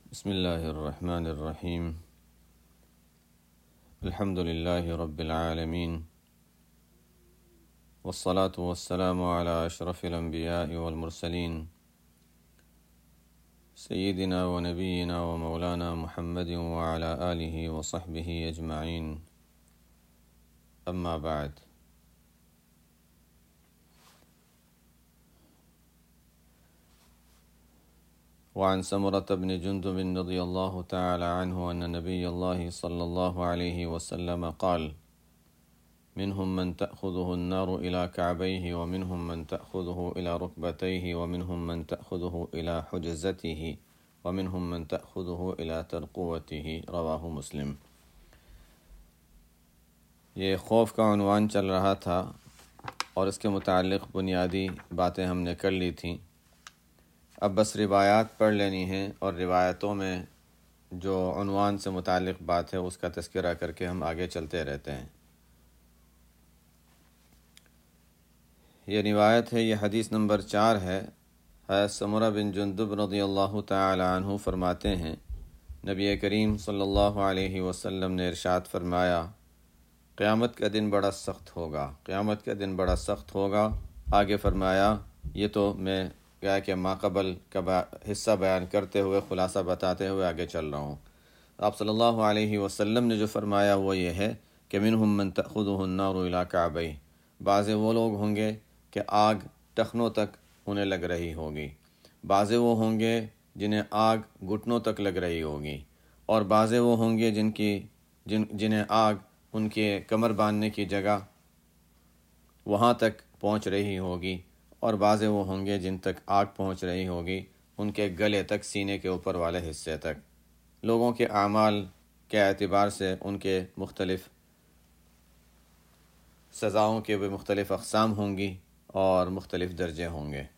بسم اللہ الرحمن الرحیم الحمد للہ رب العالمین والصلاة والسلام علی اشرف الانبیاء والمرسلین سیدنا و نبینا و مولانا محمد وعلی آلہ وصحبہ اجمعین اما بعد۔ وعن سمرة بن جندب رضي الله تعالى عنه أن نبي الله صلى الله عليه وسلم قال: منهم من تأخذه النار إلى كعبيه ومنهم من تأخذه إلى ركبتيه ومنهم من تأخذه إلى حجزته ومنهم من تأخذه إلى ترقوته رواه مسلم۔ یہ خوف کا عنوان چل رہا تھا اور اس کے متعلق بنیادی باتیں ہم نے کر لی تھیں۔ اب بس روایات پڑھ لینی ہیں اور روایتوں میں جو عنوان سے متعلق بات ہے اس کا تذکرہ کر کے ہم آگے چلتے رہتے ہیں۔ یہ روایت ہے، یہ حدیث نمبر 4 ہے۔ حضرت سمرہ بن جندب رضی اللہ تعالی عنہ فرماتے ہیں، نبی کریم صلی اللہ علیہ وسلم نے ارشاد فرمایا، قیامت کا دن بڑا سخت ہوگا، قیامت کا دن بڑا سخت ہوگا۔ آگے فرمایا، یہ تو میں گیا کہ ماقبل کا حصہ بیان کرتے ہوئے خلاصہ بتاتے ہوئے آگے چل رہا ہوں۔ آپ صلی اللہ علیہ وسلم نے جو فرمایا وہ یہ ہے کہ منہم من تأخذہ النار الی کعبیہ، بعض وہ لوگ ہوں گے کہ آگ ٹخنوں تک انہیں لگ رہی ہوگی، بعض وہ ہوں گے جنہیں آگ گھٹنوں تک لگ رہی ہوگی، اور بعض وہ ہوں گے جنہیں آگ ان کے کمر باندھنے کی جگہ وہاں تک پہنچ رہی ہوگی، اور بعض وہ ہوں گے جن تک آگ پہنچ رہی ہوگی ان کے گلے تک، سینے کے اوپر والے حصے تک۔ لوگوں کے اعمال کے اعتبار سے ان کے مختلف سزاؤں کے بھی مختلف اقسام ہوں گی اور مختلف درجے ہوں گے۔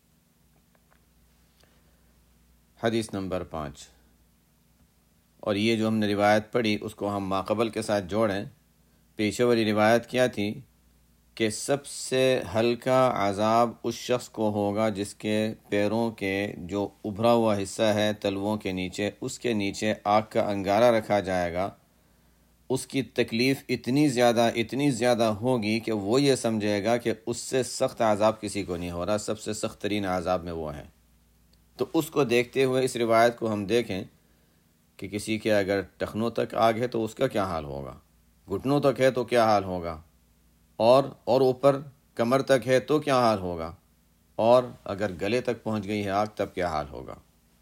حدیث نمبر 5، اور یہ جو ہم نے روایت پڑھی اس کو ہم ماقبل کے ساتھ جوڑیں۔ پیشے والی روایت کیا تھی کہ سب سے ہلکا عذاب اس شخص کو ہوگا جس کے پیروں کے جو ابھرا ہوا حصہ ہے تلووں کے نیچے، اس کے نیچے آگ کا انگارہ رکھا جائے گا۔ اس کی تکلیف اتنی زیادہ ہوگی کہ وہ یہ سمجھے گا کہ اس سے سخت عذاب کسی کو نہیں ہو رہا، سب سے سخت ترین عذاب میں وہ ہے۔ تو اس کو دیکھتے ہوئے اس روایت کو ہم دیکھیں کہ کسی کے اگر ٹخنوں تک آگ ہے تو اس کا کیا حال ہوگا، گھٹنوں تک ہے تو کیا حال ہوگا، اور اوپر کمر تک ہے تو کیا حال ہوگا، اور اگر گلے تک پہنچ گئی ہے آگ تب کیا حال ہوگا۔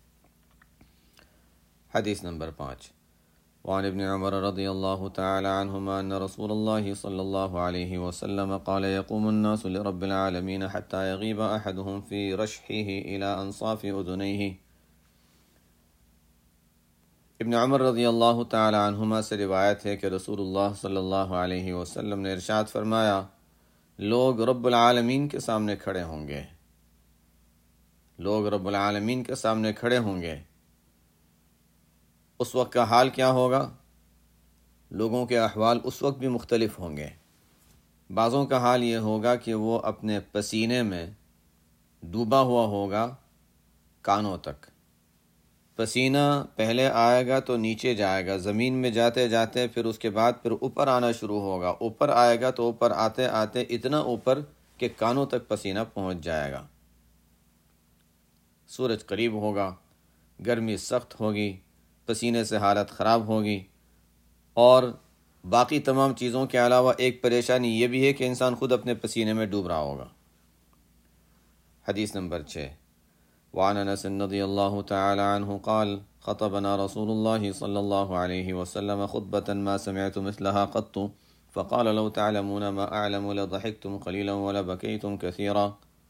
حدیث نمبر 5، وعن ابن عمر رضی اللہ تعالی عنہما ان رسول اللہ صلی اللہ علیہ وسلم قال يقوم الناس لرب العالمین حتى يغيب احدهم في رشحه الى انصاف اذنيه۔ ابن عمر رضی اللہ تعالی عنہما سے روایت ہے کہ رسول اللہ صلی اللہ علیہ وسلم نے ارشاد فرمایا، لوگ رب العالمین کے سامنے کھڑے ہوں گے، لوگ رب العالمین کے سامنے کھڑے ہوں گے۔ اس وقت کا حال کیا ہوگا؟ لوگوں کے احوال اس وقت بھی مختلف ہوں گے۔ بعضوں کا حال یہ ہوگا کہ وہ اپنے پسینے میں ڈوبا ہوا ہوگا کانوں تک۔ پسینہ پہلے آئے گا تو نیچے جائے گا، زمین میں جاتے جاتے پھر اس کے بعد پھر اوپر آنا شروع ہوگا، اوپر آئے گا تو اوپر آتے آتے اتنا اوپر کہ کانوں تک پسینہ پہنچ جائے گا۔ سورج قریب ہوگا، گرمی سخت ہوگی، پسینے سے حالت خراب ہوگی، اور باقی تمام چیزوں کے علاوہ ایک پریشانی یہ بھی ہے کہ انسان خود اپنے پسینے میں ڈوب رہا ہوگا۔ حدیث نمبر 6، وعن انس رضی اللہ تعالی عنہ قال خطبنا رسول اللہ صلی اللہ علیہ وسلم خطبة ما سمعت مثلها قط فقال لو تعلمون ما اعلم لضحكتم قليلا ولبكيتم كثيرا۔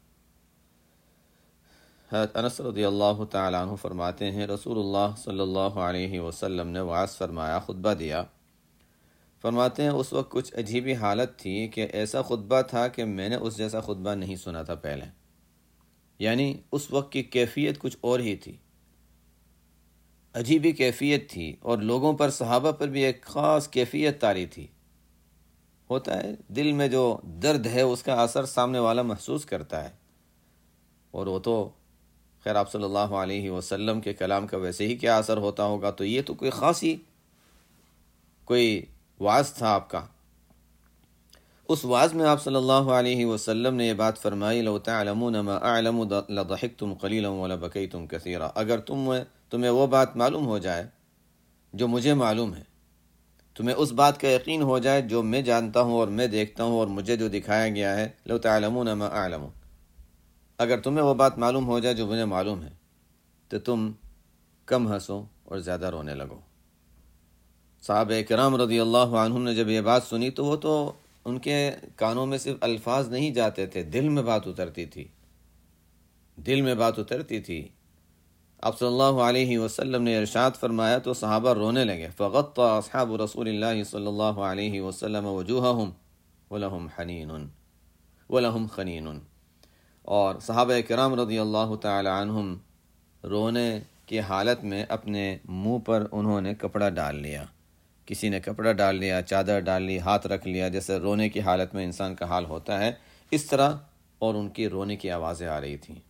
حضرت انس رضی اللہ تعالی عنہ فرماتے ہیں، رسول اللہ صلی اللہ علیہ وسلم نے وعظ فرمایا، خطبہ دیا۔ فرماتے ہیں اس وقت کچھ عجیبی حالت تھی کہ ایسا خطبہ تھا کہ میں نے اس جیسا خطبہ نہیں سنا تھا پہلے، یعنی اس وقت کی کیفیت کچھ اور ہی تھی، عجیبی کیفیت تھی، اور لوگوں پر، صحابہ پر بھی ایک خاص کیفیت طاری تھی۔ ہوتا ہے دل میں جو درد ہے اس کا اثر سامنے والا محسوس کرتا ہے، اور وہ تو خیر آپ صلی اللہ علیہ وسلم کے کلام کا ویسے ہی کیا اثر ہوتا ہوگا، تو یہ تو کوئی خاص ہی کوئی وعظ تھا آپ کا۔ اس وعظ میں آپ صلی اللہ علیہ وسلم نے یہ بات فرمائی، لو تعلمون ما اعلم لضحکتم قلیلا ولبکیتم کثیرا، اگر تمہیں وہ بات معلوم ہو جائے جو مجھے معلوم ہے، تمہیں اس بات کا یقین ہو جائے جو میں جانتا ہوں اور میں دیکھتا ہوں اور مجھے جو دکھایا گیا ہے، لو تعلمون ما اعلم، اگر تمہیں وہ بات معلوم ہو جائے جو مجھے معلوم ہے تو تم کم ہنسو اور زیادہ رونے لگو۔ صحابہ کرام رضی اللہ عنہم نے جب یہ بات سنی تو وہ تو ان کے کانوں میں صرف الفاظ نہیں جاتے تھے، دل میں بات اترتی تھی، دل میں بات اترتی تھی۔ آپ صلی اللہ علیہ وسلم نے ارشاد فرمایا تو صحابہ رونے لگے، فغطى اصحاب رسول اللہ صلی اللہ علیہ وسلم وجوہہم ولہم حنین ولہم خنین، اور صحابہ کرام رضی اللہ تعالی عنہم رونے کی حالت میں اپنے منہ پر انہوں نے کپڑا ڈال لیا، کسی نے کپڑا ڈال لیا، چادر ڈال لی، ہاتھ رکھ لیا، جیسے رونے کی حالت میں انسان کا حال ہوتا ہے اس طرح، اور ان کی رونے کی آوازیں آ رہی تھیں۔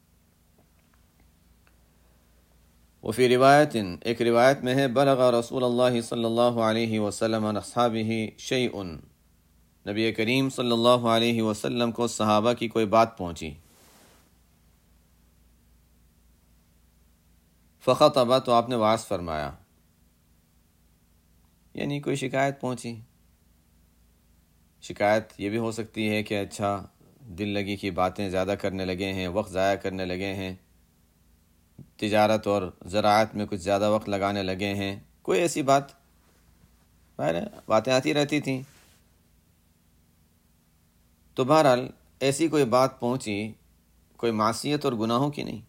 وفی روایت، ایک روایت میں ہے، بلغ رسول اللہ صلی اللہ علیہ وسلم عن اصحابہ شیء، نبی کریم صلی اللہ علیہ وسلم کو صحابہ کی کوئی بات پہنچی، فخطب، تو آپ نے وعظ فرمایا، یعنی کوئی شکایت پہنچی۔ شکایت یہ بھی ہو سکتی ہے کہ اچھا دل لگی کی باتیں زیادہ کرنے لگے ہیں، وقت ضائع کرنے لگے ہیں، تجارت اور زراعت میں کچھ زیادہ وقت لگانے لگے ہیں، کوئی ایسی باتیں آتی رہتی تھیں۔ تو بہرحال ایسی کوئی بات پہنچی، کوئی معصیت اور گناہوں کی نہیں۔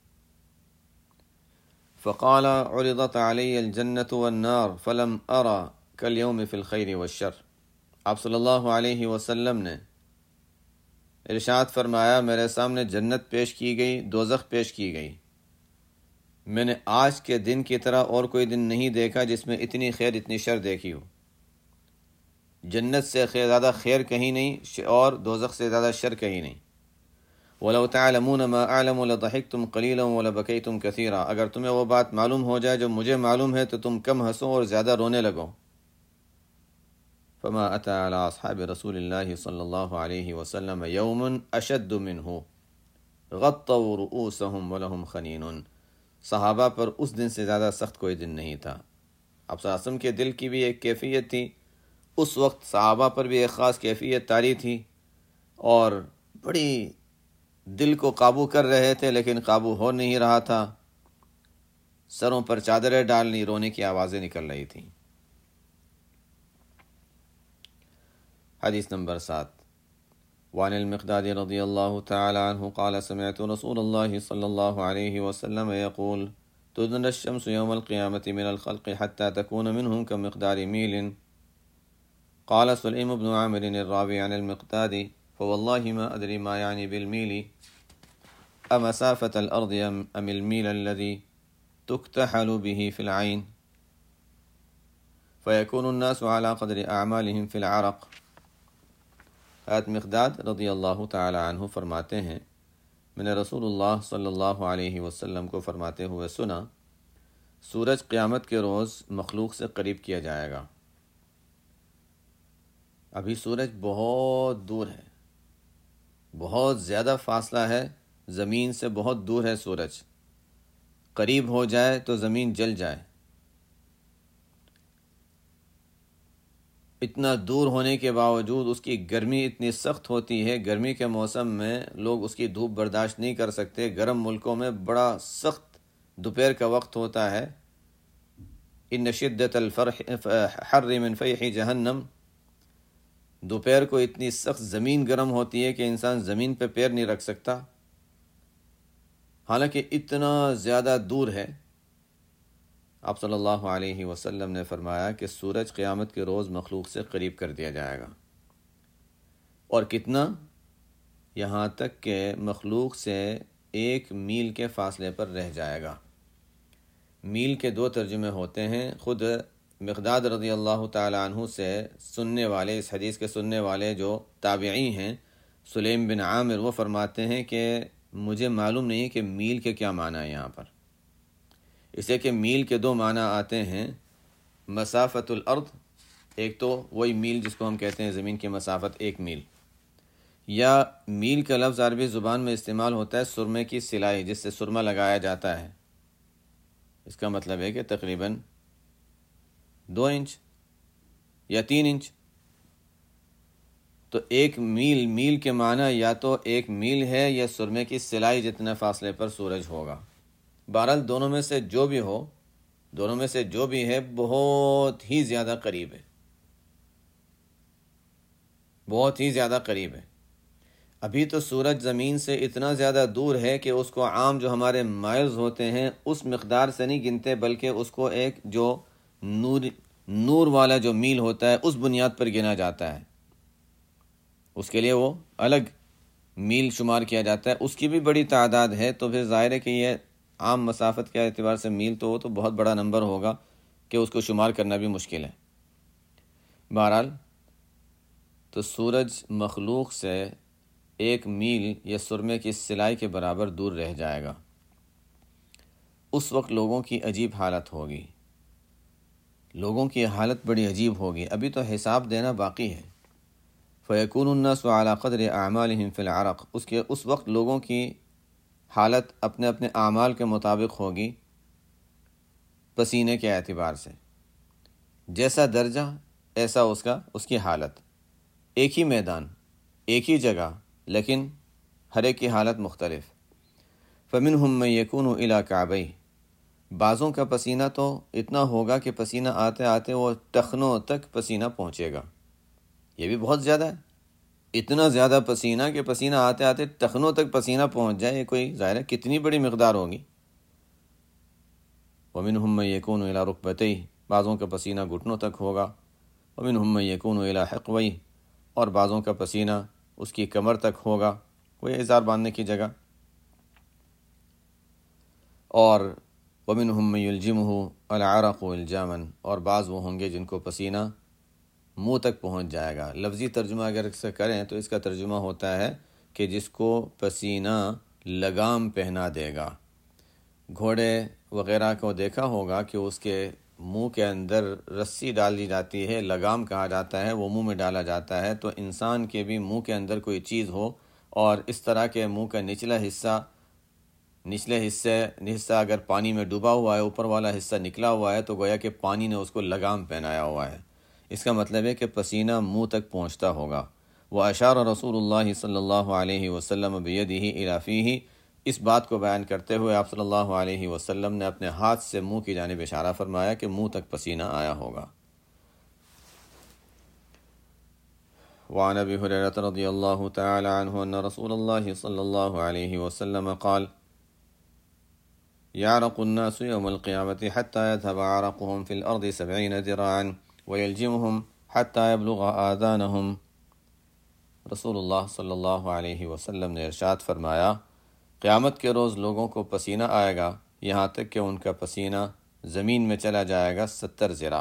فقال عرضت علی الجنة والنار فلم ارى کالیوم فی الخیر والشر، آپ صلی اللہ علیہ وسلم نے ارشاد فرمایا، میرے سامنے جنت پیش کی گئی، دوزخ پیش کی گئی، میں نے آج کے دن کی طرح اور کوئی دن نہیں دیکھا جس میں اتنی خیر اتنی شر دیکھی ہو۔ جنت سے زیادہ خیر کہیں نہیں اور دوزخ سے زیادہ شر کہیں نہیں۔ وَلَوْ تَعْلَمُونَ مَا أَعْلَمُ لَضَحِكْتُمْ قَلِيلًا وَلَبَكَيْتُمْ كَثِيرًا، اگر تمہیں وہ بات معلوم ہو جائے جو مجھے معلوم ہے تو تم کم ہنسو اور زیادہ رونے لگو۔ فما أتى على أصحاب رسول الله صلی اللہ علیہ وسلم یوم اشد منہ غطوا رؤوسهم ولهم خنین، صحابہ پر اس دن سے زیادہ سخت کوئی دن نہیں تھا۔ اب صلی اللہ علیہ وسلم کے دل کی بھی ایک کیفیت تھی، اس وقت صحابہ پر بھی ایک خاص کیفیت طاری تھی، اور بڑی دل کو قابو کر رہے تھے لیکن قابو ہو نہیں رہا تھا، سروں پر چادریں ڈالنی، رونے کی آوازیں نکل رہی تھیں۔ حدیث نمبر 7، وعن المقداد رضی اللہ تعالی عنہ قال سمعت رسول اللہ صلی اللہ علیہ وسلم يقول تدنى الشمس يوم القيامة من الخلق حتى تكون منهم كمقدار ميل، قال سليم بن عامر الراوي عن المقداد فوالله ما أدري ما يعني بالميل أمسافة الأرض أم الميل الذي تكتحل به في العين، فيكون الناس على قدر أعمالهم في العرق۔ حضرت مقداد رضی اللہ تعالی عنہ فرماتے ہیں، میں نے رسول اللہ صلی اللہ علیہ وسلم کو فرماتے ہوئے سنا، سورج قیامت کے روز مخلوق سے قریب کیا جائے گا۔ ابھی سورج بہت دور ہے، بہت زیادہ فاصلہ ہے، زمین سے بہت دور ہے سورج، قریب ہو جائے تو زمین جل جائے۔ اتنا دور ہونے کے باوجود اس کی گرمی اتنی سخت ہوتی ہے، گرمی کے موسم میں لوگ اس کی دھوپ برداشت نہیں کر سکتے، گرم ملکوں میں بڑا سخت دوپہر کا وقت ہوتا ہے، ان شدت الحر من فیح جہنم، دوپہر کو اتنی سخت زمین گرم ہوتی ہے کہ انسان زمین پہ پیر نہیں رکھ سکتا، حالانکہ اتنا زیادہ دور ہے۔ آپ صلی اللہ علیہ وسلم نے فرمایا کہ سورج قیامت کے روز مخلوق سے قریب کر دیا جائے گا، اور کتنا، یہاں تک کہ مخلوق سے 1 میل کے فاصلے پر رہ جائے گا۔ میل کے 2 ترجمے ہوتے ہیں، خود مقداد رضی اللہ تعالی عنہ سے سننے والے، اس حدیث کے سننے والے جو تابعی ہیں، سلیم بن عامر، وہ فرماتے ہیں کہ مجھے معلوم نہیں ہے کہ میل کے کیا معنی ہے یہاں پر، اس لیے کہ میل کے دو معنی آتے ہیں، مسافت الارض، ایک تو وہی میل جس کو ہم کہتے ہیں زمین کی مسافت 1 میل، یا میل کا لفظ عربی زبان میں استعمال ہوتا ہے سرمے کی سلائی جس سے سرما لگایا جاتا ہے، اس کا مطلب ہے کہ تقریباً 2 انچ یا 3 انچ۔ تو 1 میل کے معنی یا تو 1 میل ہے یا سرمے کی سلائی جتنے فاصلے پر سورج ہوگا۔ بہرحال دونوں میں سے جو بھی ہے بہت ہی زیادہ قریب ہے، بہت ہی زیادہ قریب ہے۔ ابھی تو سورج زمین سے اتنا زیادہ دور ہے کہ اس کو عام جو ہمارے مائلز ہوتے ہیں اس مقدار سے نہیں گنتے، بلکہ اس کو ایک جو نور والا جو میل ہوتا ہے اس بنیاد پر گنا جاتا ہے، اس کے لیے وہ الگ میل شمار کیا جاتا ہے، اس کی بھی بڑی تعداد ہے۔ تو پھر ظاہر ہے کہ یہ عام مسافت کے اعتبار سے میل تو وہ تو بہت بڑا نمبر ہوگا کہ اس کو شمار کرنا بھی مشکل ہے۔ بہرحال تو سورج مخلوق سے 1 میل یا سرمے کی سلائی کے برابر دور رہ جائے گا۔ اس وقت لوگوں کی عجیب حالت ہوگی، لوگوں کی حالت بڑی عجیب ہوگی۔ ابھی تو حساب دینا باقی ہے۔ فَيَكُونُ النَّاسُ عَلَى قَدْرِ أَعْمَالِهِمْ فِي الْعَرَقِ، اس وقت لوگوں کی حالت اپنے اپنے اعمال کے مطابق ہوگی، پسینے کے اعتبار سے، جیسا درجہ ایسا اس کی حالت، ایک ہی میدان، ایک ہی جگہ، لیکن ہر ایک کی حالت مختلف۔ فَمِنْهُمْ مَنْ يَكُونُ إِلَى كَعْبَيْهِ، بعضوں کا پسینہ تو اتنا ہوگا کہ پسینہ آتے آتے وہ ٹخنوں تک پسینہ پہنچے گا، یہ بھی بہت زیادہ ہے، اتنا زیادہ پسینہ کہ پسینہ آتے آتے ٹخنوں تک پسینہ پہنچ جائے، یہ کوئی ظاہر ہے کتنی بڑی مقدار ہوگی۔ وَمِنْهُمْ مَنْ يَكُونُ إِلَى رُكْبَتَيْهِ، بعضوں کا پسینہ گھٹنوں تک ہوگا۔ وَمِنْهُمْ مَنْ يَكُونُ إِلَى حِقْوَيْهِ، اور بعضوں کا پسینہ اس کی کمر تک ہوگا، کوئی ازار باندھنے کی جگہ۔ اور وَمِنْهُمْ مَنْ يُلْجِمُهُ الْعَرَقُ إِلْجَامًا، اور بعض وہ ہوں گے جن کو پسینہ منہ تک پہنچ جائے گا۔ لفظی ترجمہ اگر سے کریں تو اس کا ترجمہ ہوتا ہے کہ جس کو پسینہ لگام پہنا دے گا۔ گھوڑے وغیرہ کو دیکھا ہوگا کہ اس کے منہ کے اندر رسی ڈالی جاتی ہے، لگام کہا جاتا ہے، وہ منہ میں ڈالا جاتا ہے۔ تو انسان کے بھی منہ کے اندر کوئی چیز ہو اور اس طرح کے منہ کا نچلے حصہ اگر پانی میں ڈوبا ہوا ہے، اوپر والا حصہ نکلا ہوا ہے، تو گویا کہ پانی نے اس کو لگام پہنایا ہوا ہے۔ اس کا مطلب ہے کہ پسینہ منہ تک پہنچتا ہوگا۔ وَأَشَارَ رسول اللہ صلی اللہ علیہ وسلم بِيَدِهِ إِلَى فِيهِ، اس بات کو بیان کرتے ہوئے آپ صلی اللہ علیہ وسلم نے اپنے ہاتھ سے منہ کی جانب اشارہ فرمایا کہ منہ تک پسینہ آیا ہوگا۔ وعن ابی ہریرہ رضی اللہ تعالی عنہ ان رسول اللہ صلی اللہ علیہ وسلم قال يعرق الناس يوم القيامة حتى يذهب عرقهم في الأرض 70 ذراعا ويلجمهم حتى يبلغ آذانهم۔ رسول اللہ صلی اللہ علیہ وسلم نے ارشاد فرمایا، قیامت کے روز لوگوں کو پسینہ آئے گا یہاں تک کہ ان کا پسینہ زمین میں چلا جائے گا 70 ذراع۔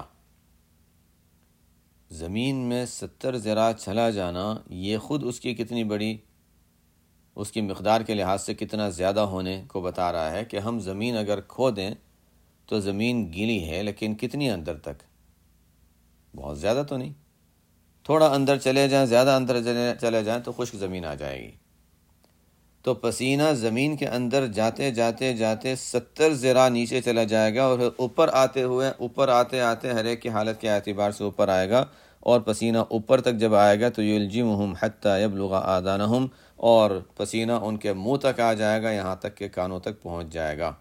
زمین میں 70 ذراع چلا جانا یہ خود اس کی کتنی بڑی، اس کی مقدار کے لحاظ سے کتنا زیادہ ہونے کو بتا رہا ہے کہ ہم زمین اگر کھو دیں تو زمین گیلی ہے، لیکن کتنی اندر تک؟ بہت زیادہ تو نہیں، تھوڑا اندر چلے جائیں، زیادہ اندر چلے جائیں تو خشک زمین آ جائے گی۔ تو پسینہ زمین کے اندر جاتے جاتے جاتے 70 ذراع نیچے چلا جائے گا، اور اوپر آتے آتے ہر ایک کی حالت کے اعتبار سے اوپر آئے گا، اور پسینہ اوپر تک جب آئے گا تو یلجمہم حتی یبلغ آذانہم، اور پسینہ ان کے منہ تک آ جائے گا یہاں تک کہ کانوں تک پہنچ جائے گا۔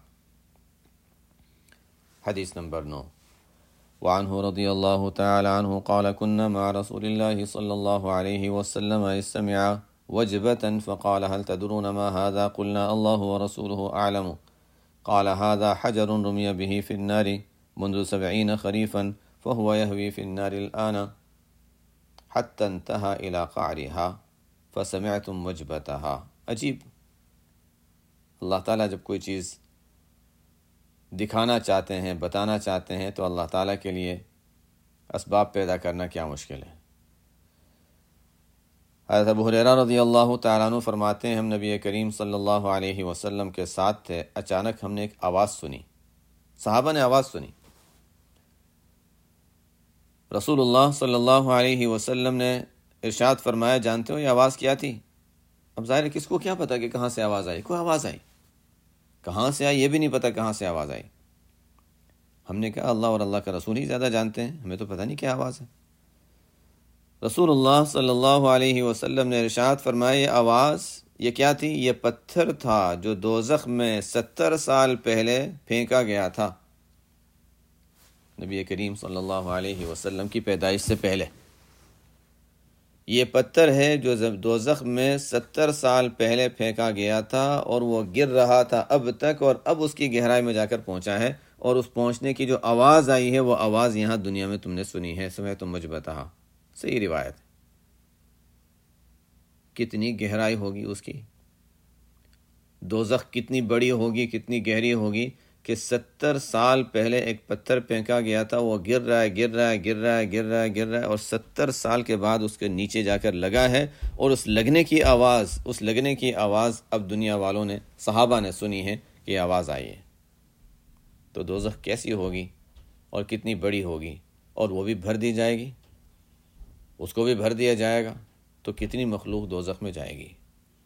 حدیث نمبر 9۔ وعنہ رضی اللہ تعالی عنہ قال كنا مع رسول اللہ صلی اللہ علیہ وسلم استمع وجبة فقال هل تدرون ما هذا؟ قلنا الله ورسوله أعلم۔ قال هذا حجر رمي به في النار منذ 70 خريفا فهو يهوي في النار الآن حتى انتهى إلى قعرها فسمعتم وجبتها۔ عجیب، اللہ تعالیٰ جب کوئی چیز دکھانا چاہتے ہیں، بتانا چاہتے ہیں، تو اللہ تعالیٰ کے لیے اسباب پیدا کرنا کیا مشکل ہے۔ حضرت ابو ہریرہ رضی اللہ تعالیٰ عنہ فرماتے ہیں ہم نبی کریم صلی اللہ علیہ وسلم کے ساتھ تھے، اچانک ہم نے ایک آواز سنی، صحابہ نے آواز سنی، رسول اللہ صلی اللہ علیہ وسلم نے ارشاد فرمایا جانتے ہو یہ آواز کیا تھی؟ اب ظاہر ہے کس کو کیا پتا کہ کہاں سے آواز آئی، کوئی آواز آئی، کہاں سے آئی یہ بھی نہیں پتا کہاں سے آواز آئی۔ ہم نے کہا اللہ اور اللہ کا رسول ہی زیادہ جانتے ہیں، ہمیں تو پتہ نہیں کیا آواز ہے۔ رسول اللہ صلی اللہ علیہ وسلم نے ارشاد فرمایا یہ آواز یہ کیا تھی؟ یہ پتھر تھا جو دوزخ میں 70 سال پہلے پھینکا گیا تھا، نبی کریم صلی اللہ علیہ وسلم کی پیدائش سے پہلے۔ یہ پتھر ہے جو دوزخ میں 70 سال پہلے پھینکا گیا تھا اور وہ گر رہا تھا اب تک، اور اب اس کی گہرائی میں جا کر پہنچا ہے، اور اس پہنچنے کی جو آواز آئی ہے وہ آواز یہاں دنیا میں تم نے سنی ہے، سمعت مجھ بتا۔ صحیح روایت۔ کتنی گہرائی ہوگی اس کی، دوزخ کتنی بڑی ہوگی، کتنی گہری ہوگی کہ 70 سال پہلے ایک پتھر پھینکا گیا تھا، وہ گر رہا ہے گر رہا ہے گر رہا ہے گر رہا ہے گر رہا ہے، اور 70 سال کے بعد اس کے نیچے جا کر لگا ہے، اور اس لگنے کی آواز اب دنیا والوں نے، صحابہ نے سنی ہے کہ یہ آواز آئی ہے۔ تو دوزخ کیسی ہوگی اور کتنی بڑی ہوگی، اور وہ بھی بھر دی جائے گی، اس کو بھی بھر دیا جائے گا، تو کتنی مخلوق دوزخ میں جائے گی۔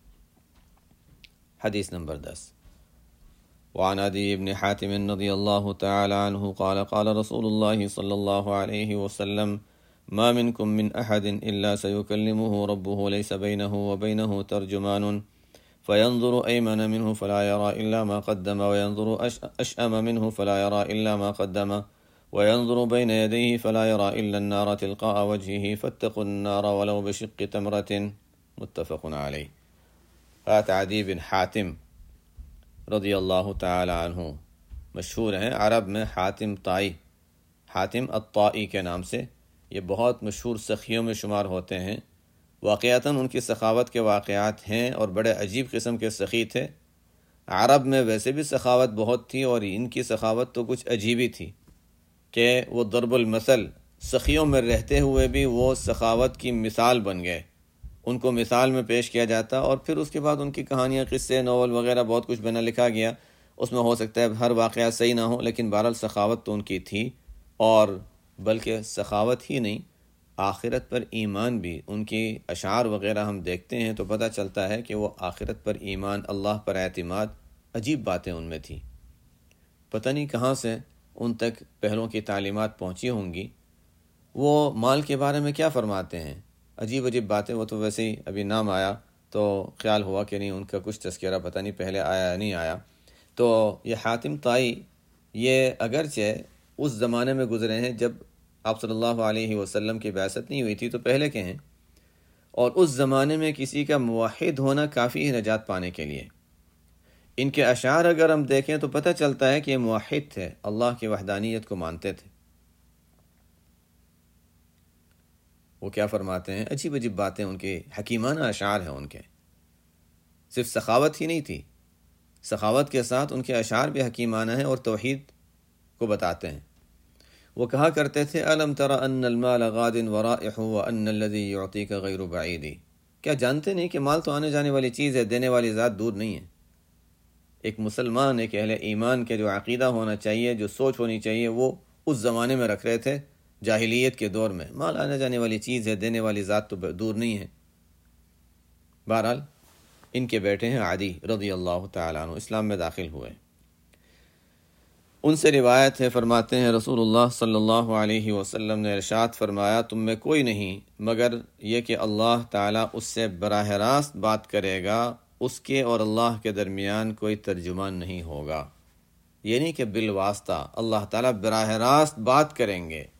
حدیث نمبر 10، وعن عدي بن حاتم رضي الله تعالى عنه قال قال رسول الله صلى الله عليه وسلم ما منكم من أحد إلا سيكلمه ربه ليس بينه وبينه ترجمان فينظر أيمن منه فلا يرى إلا ما قدم وينظر أشأم منه فلا يرى إلا ما قدم وينظر بين يديه فلا يرى إلا النار تلقاء وجهه فاتقوا النار ولو بشق تمرة، متفق علیہ۔ حضرت عدی بن حاتم رضی اللہ تعالی عنہ مشہور ہیں عرب میں حاتم طائی، حاتم الطائی کے نام سے، یہ بہت مشہور سخیوں میں شمار ہوتے ہیں۔ واقعتاً ان کی سخاوت کے واقعات ہیں اور بڑے عجیب قسم کے سخی تھے۔ عرب میں ویسے بھی سخاوت بہت تھی، اور ان کی سخاوت تو کچھ عجیب ہی تھی کہ وہ ضرب المثل، سخیوں میں رہتے ہوئے بھی وہ سخاوت کی مثال بن گئے، ان کو مثال میں پیش کیا جاتا، اور پھر اس کے بعد ان کی کہانیاں، قصے، ناول وغیرہ بہت کچھ بنا لکھا گیا، اس میں ہو سکتا ہے ہر واقعہ صحیح نہ ہو، لیکن بہرحال سخاوت تو ان کی تھی، اور بلکہ سخاوت ہی نہیں، آخرت پر ایمان بھی، ان کی اشعار وغیرہ ہم دیکھتے ہیں تو پتہ چلتا ہے کہ وہ آخرت پر ایمان، اللہ پر اعتماد، عجیب باتیں ان میں تھیں۔ پتہ نہیں کہاں سے ان تک پہلوں کی تعلیمات پہنچی ہوں گی۔ وہ مال کے بارے میں کیا فرماتے ہیں، عجیب عجیب باتیں، وہ تو ویسے ہی ابھی نام آیا تو خیال ہوا کہ نہیں ان کا کچھ تذکرہ پتہ نہیں پہلے آیا یا نہیں آیا۔ تو یہ حاتم طائی یہ اگرچہ اس زمانے میں گزرے ہیں جب آپ صلی اللہ علیہ وسلم کی بعثت نہیں ہوئی تھی، تو پہلے کے ہیں، اور اس زمانے میں کسی کا موحد ہونا کافی ہے نجات پانے کے لیے۔ ان کے اشعار اگر ہم دیکھیں تو پتہ چلتا ہے کہ یہ موحد تھے، اللہ کی وحدانیت کو مانتے تھے۔ وہ کیا فرماتے ہیں، عجیب عجیب باتیں، ان کے حکیمانہ اشعار ہیں ان کے، صرف سخاوت ہی نہیں تھی، سخاوت کے ساتھ ان کے اشعار بھی حکیمانہ ہیں اور توحید کو بتاتے ہیں۔ وہ کہا کرتے تھے أَلَمْ تَرَ أَنَّ الْمَالَ غَادٍ وَرَائِحُ وَأَنَّ الَّذِي يُعْطِيكَ غَيْرُ بَعِيدٍ، کیا جانتے نہیں کہ مال تو آنے جانے والی چیز ہے، دینے والی ذات دور نہیں ہے۔ ایک مسلمان، ایک اہل ایمان کے جو عقیدہ ہونا چاہیے، جو سوچ ہونی چاہیے، وہ اس زمانے میں رکھ رہے تھے، جاہلیت کے دور میں، مال آنے جانے والی چیز ہے، دینے والی ذات تو دور نہیں ہے۔ بہرحال ان کے بیٹے ہیں عدی رضی اللہ تعالیٰ عنہ، اسلام میں داخل ہوئے۔ ان سے روایت ہے، فرماتے ہیں رسول اللہ صلی اللہ علیہ وسلم نے ارشاد فرمایا تم میں کوئی نہیں مگر یہ کہ اللہ تعالیٰ اس سے براہ راست بات کرے گا، اس کے اور اللہ کے درمیان کوئی ترجمان نہیں ہوگا، یعنی کہ بالواسطہ اللہ تعالیٰ براہ راست بات کریں گے۔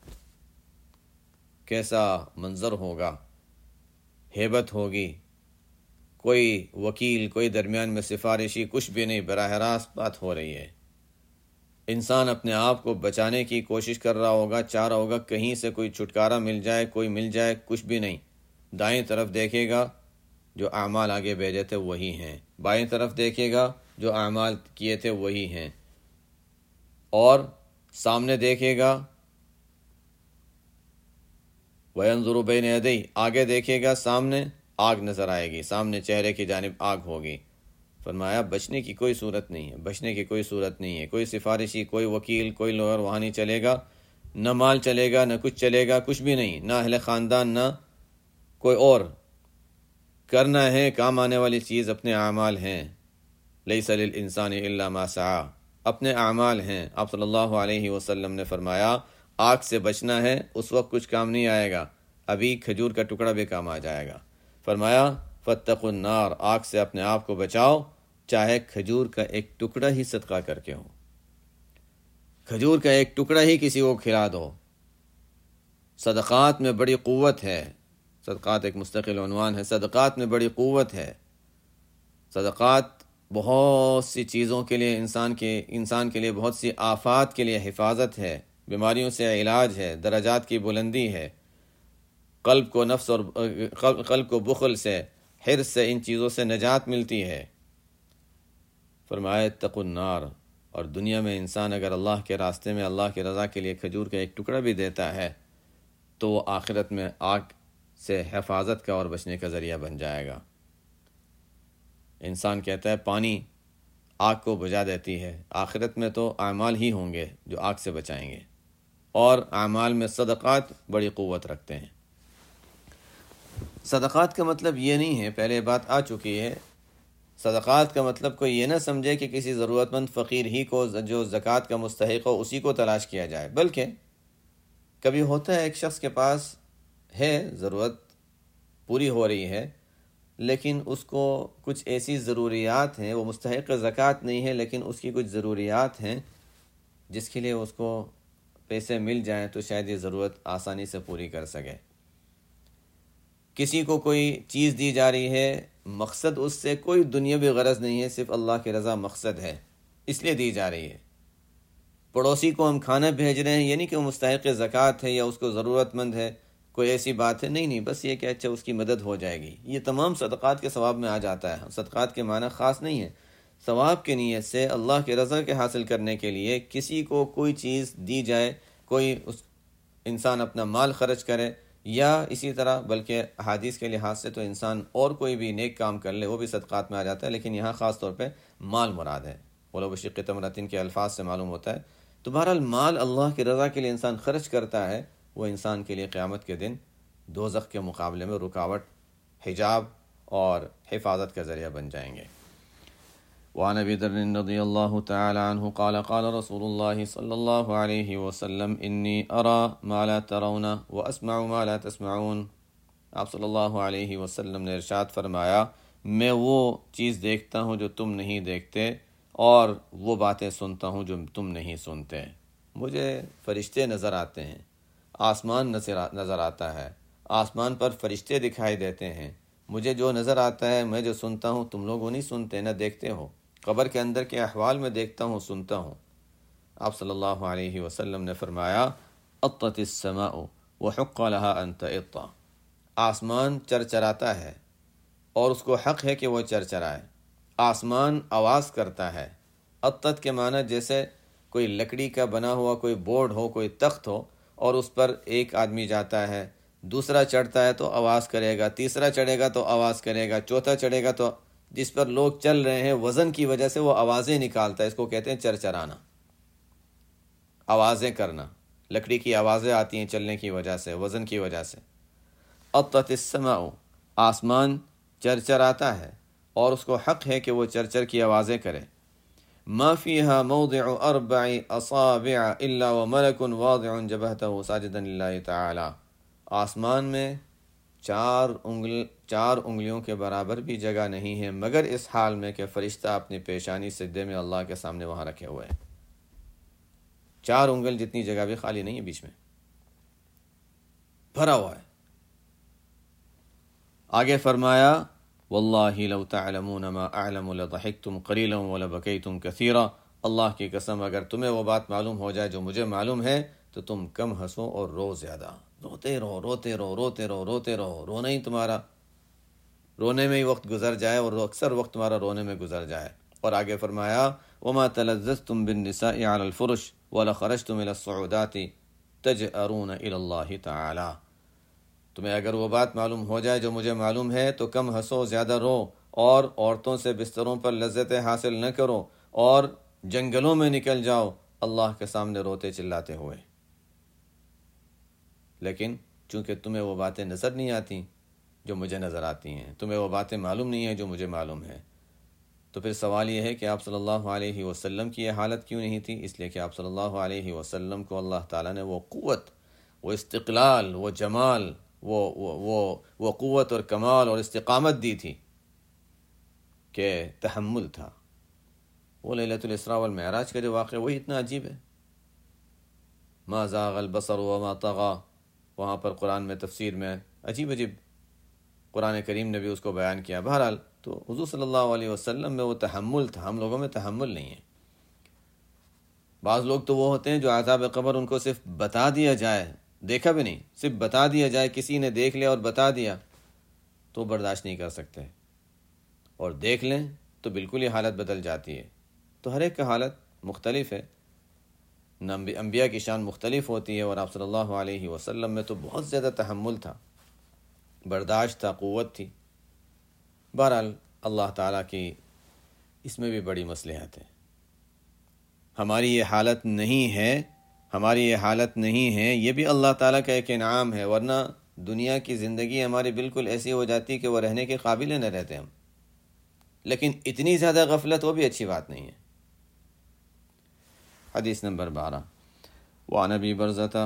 کیسا منظر ہوگا، ہیبت ہوگی، کوئی وکیل، کوئی درمیان میں سفارشی، کچھ بھی نہیں، براہ راست بات ہو رہی ہے۔ انسان اپنے آپ کو بچانے کی کوشش کر رہا ہوگا، چاہ رہا ہوگا کہیں سے کوئی چھٹکارا مل جائے، کوئی مل جائے، کچھ بھی نہیں۔ دائیں طرف دیکھے گا، جو اعمال آگے بھیجے تھے وہی ہیں، بائیں طرف دیکھے گا، جو اعمال کیے تھے وہی ہیں، اور سامنے دیکھے گا، وَيَنْظُرُ بَيْنَ يَدَيْهِ، آگے دیکھے گا سامنے، آگ نظر آئے گی، سامنے چہرے کی جانب آگ ہوگی۔ فرمایا بچنے کی کوئی صورت نہیں ہے، بچنے کی کوئی صورت نہیں ہے، کوئی سفارشی، کوئی وکیل، کوئی لوئر وہاں نہیں چلے گا، نہ مال چلے گا، نہ کچھ چلے گا، کچھ بھی نہیں، نہ اہل خاندان، نہ کوئی اور۔ کرنا ہے کام آنے والی چیز اپنے اعمال ہیں۔ لیس للانسان الا ما سعی، اپنے اعمال ہیں۔ آپ صلی اللہ علیہ وسلم نے فرمایا آگ سے بچنا ہے، اس وقت کچھ کام نہیں آئے گا، ابھی کھجور کا ٹکڑا بھی کام آ جائے گا۔ فرمایا فاتقوا النار، آگ سے اپنے آپ کو بچاؤ، چاہے کھجور کا ایک ٹکڑا ہی صدقہ کر کے ہو، کھجور کا ایک ٹکڑا ہی کسی کو کھلا دو۔ صدقات میں بڑی قوت ہے، صدقات ایک مستقل عنوان ہے، صدقات میں بڑی قوت ہے۔ صدقات بہت سی چیزوں کے لیے، انسان کے لیے بہت سی آفات کے لیے حفاظت ہے، بیماریوں سے علاج ہے، درجات کی بلندی ہے، قلب کو نفس اور قلب کو بخل سے، حرص سے، ان چیزوں سے نجات ملتی ہے۔ فرمایا اتقوا النار، اور دنیا میں انسان اگر اللہ کے راستے میں اللہ کی رضا کے لیے کھجور کا ایک ٹکڑا بھی دیتا ہے تو وہ آخرت میں آگ سے حفاظت کا اور بچنے کا ذریعہ بن جائے گا۔ انسان کہتا ہے پانی آگ کو بجھا دیتی ہے، آخرت میں تو اعمال ہی ہوں گے جو آگ سے بچائیں گے، اور اعمال میں صدقات بڑی قوت رکھتے ہیں۔ صدقات کا مطلب یہ نہیں ہے، پہلے بات آ چکی ہے، صدقات کا مطلب کوئی یہ نہ سمجھے کہ کسی ضرورت مند فقیر ہی کو جو زکوٰۃ کا مستحق ہو اسی کو تلاش کیا جائے، بلکہ کبھی ہوتا ہے ایک شخص کے پاس ہے، ضرورت پوری ہو رہی ہے، لیکن اس کو کچھ ایسی ضروریات ہیں، وہ مستحق زکوٰۃ نہیں ہے لیکن اس کی کچھ ضروریات ہیں جس کے لیے اس کو پیسے مل جائیں تو شاید یہ ضرورت آسانی سے پوری کر سکے۔ کسی کو کوئی چیز دی جا رہی ہے، مقصد اس سے کوئی دنیاوی غرض نہیں ہے، صرف اللہ کی رضا مقصد ہے، اس لیے دی جا رہی ہے۔ پڑوسی کو ہم کھانا بھیج رہے ہیں، یہ نہیں کہ وہ مستحق زکوٰۃ ہے یا اس کو ضرورت مند ہے، کوئی ایسی بات ہے، نہیں، بس یہ کہ اچھا اس کی مدد ہو جائے گی، یہ تمام صدقات کے ثواب میں آ جاتا ہے۔ صدقات کے معنی خاص نہیں ہے، ثواب کی نیت سے اللہ کے رضا کے حاصل کرنے کے لیے کسی کو کوئی چیز دی جائے، کوئی انسان اپنا مال خرچ کرے، یا اسی طرح بلکہ احادیث کے لحاظ سے تو انسان اور کوئی بھی نیک کام کر لے وہ بھی صدقات میں آ جاتا ہے، لیکن یہاں خاص طور پہ مال مراد ہے، ولو بشق تمرۃ کے الفاظ سے معلوم ہوتا ہے۔ تو بہرحال مال اللہ کی رضا کے لیے انسان خرچ کرتا ہے، وہ انسان کے لیے قیامت کے دن دوزخ کے مقابلے میں رکاوٹ، حجاب اور حفاظت کا ذریعہ بن جائیں گے۔ وعن ابی ذر رضی اللہ تعالی عنہ قال قال رسول اللہ صلی اللہ علیہ وسلم انی ارى ما لا ترون واسمع ما لا تسمعون۔ آپ صلی اللہ علیہ وسلم نے ارشاد فرمایا میں وہ چیز دیکھتا ہوں جو تم نہیں دیکھتے، اور وہ باتیں سنتا ہوں جو تم نہیں سنتے۔ مجھے فرشتے نظر آتے ہیں، آسمان نظر آتا ہے، آسمان پر فرشتے دکھائی دیتے ہیں، مجھے جو نظر آتا ہے، میں جو سنتا ہوں، تم لوگ وہ نہیں سنتے نہ دیکھتے ہو۔ قبر کے اندر کے احوال میں دیکھتا ہوں، سنتا ہوں۔ آپ صلی اللہ علیہ وسلم نے فرمایا اطت السماء وحق لها ان تئط، آسمان چرچراتا ہے اور اس کو حق ہے کہ وہ چرچرائے۔ آسمان آواز کرتا ہے۔ اطت کے معنی جیسے کوئی لکڑی کا بنا ہوا کوئی بورڈ ہو، کوئی تخت ہو، اور اس پر ایک آدمی جاتا ہے، دوسرا چڑھتا ہے تو آواز کرے گا، تیسرا چڑھے گا تو آواز کرے گا، چوتھا چڑھے گا تو جس پر لوگ چل رہے ہیں وزن کی وجہ سے وہ آوازیں نکالتا ہے، اس کو کہتے ہیں چرچرانا، آوازیں کرنا، لکڑی کی آوازیں آتی ہیں چلنے کی وجہ سے، وزن کی وجہ سے۔ اطت السماء، آسمان چرچراتا ہے اور اس کو حق ہے کہ وہ چرچر کی آوازیں کرے۔ ما فيها موضع 4 اصابع الا وملك واضع جبهته ساجدا لله تعالی، آسمان میں چار انگلیوں کے برابر بھی جگہ نہیں ہے مگر اس حال میں کہ فرشتہ اپنی پیشانی سجدے میں اللہ کے سامنے وہاں رکھے ہوئے ہیں۔ 4 انگل جتنی جگہ بھی خالی نہیں ہے، بیچ میں بھرا ہوا ہے۔ آگے فرمایا واللہ لو تعلمون ما اعلم لضحکتم قلیلا ولبکیتم کثیرا، اللہ کی قسم اگر تمہیں وہ بات معلوم ہو جائے جو مجھے معلوم ہے تو تم کم ہنسو اور رو زیادہ، روتے رہو روتے رہو روتے رہو روتے رہو، رونا ہی تمہارا، رونے میں ہی وقت گزر جائے، اور اکثر وقت تمہارا رونے میں گزر جائے۔ اور آگے فرمایا وما تلذذتم بالنساء على الفرش ولخرجتم الى الصعودات تجأرون الى اللہ تعالی، تمہیں اگر وہ بات معلوم ہو جائے جو مجھے معلوم ہے تو کم ہنسو، زیادہ رو، اور عورتوں سے بستروں پر لذتیں حاصل نہ کرو، اور جنگلوں میں نکل جاؤ اللہ کے سامنے روتے چلاتے ہوئے۔ لیکن چونکہ تمہیں وہ باتیں نظر نہیں آتی جو مجھے نظر آتی ہیں، تمہیں وہ باتیں معلوم نہیں ہیں جو مجھے معلوم ہے، تو پھر سوال یہ ہے کہ آپ صلی اللہ علیہ وسلم کی یہ حالت کیوں نہیں تھی؟ اس لیے کہ آپ صلی اللہ علیہ وسلم کو اللہ تعالیٰ نے وہ قوت، وہ استقلال، وہ جمال، وہ قوت اور کمال اور استقامت دی تھی کہ تحمل تھا۔ وہ لیلۃ الاسراء والمعراج کا جو واقعہ وہی اتنا عجیب ہے۔ ما زاغ البصر وما طغى، وہاں پر قرآن میں تفسیر میں عجیب قرآن کریم نے بھی اس کو بیان کیا۔ بہرحال تو حضور صلی اللہ علیہ وسلم میں وہ تحمل تھا، ہم لوگوں میں تحمل نہیں ہے۔ بعض لوگ تو وہ ہوتے ہیں جو عذاب قبر ان کو صرف بتا دیا جائے، دیکھا بھی نہیں، صرف بتا دیا جائے، کسی نے دیکھ لیا اور بتا دیا تو برداشت نہیں کر سکتے، اور دیکھ لیں تو بالکل ہی حالت بدل جاتی ہے۔ تو ہر ایک کا حالت مختلف ہے، انبیاء کی شان مختلف ہوتی ہے، اور آپ صلی اللہ علیہ وسلم میں تو بہت زیادہ تحمل تھا، برداشت تھا، قوت تھی۔ بہرحال اللہ تعالیٰ کی اس میں بھی بڑی مصلحت ہے۔ ہماری یہ حالت نہیں ہے، ہماری یہ حالت نہیں ہے، یہ بھی اللہ تعالیٰ کا ایک انعام ہے، ورنہ دنیا کی زندگی ہماری بالکل ایسی ہو جاتی کہ وہ رہنے کے قابل نہ رہتے ہم۔ لیکن اتنی زیادہ غفلت وہ بھی اچھی بات نہیں ہے۔ حدیث نمبر 12، وعن ابی برزۃ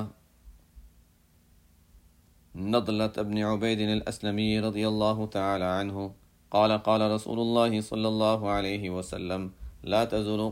نضلة بن عبید الاسلمی رضی اللہ تعالی عنہ قال قال رسول اللہ صلی اللہ علیہ وسلم لا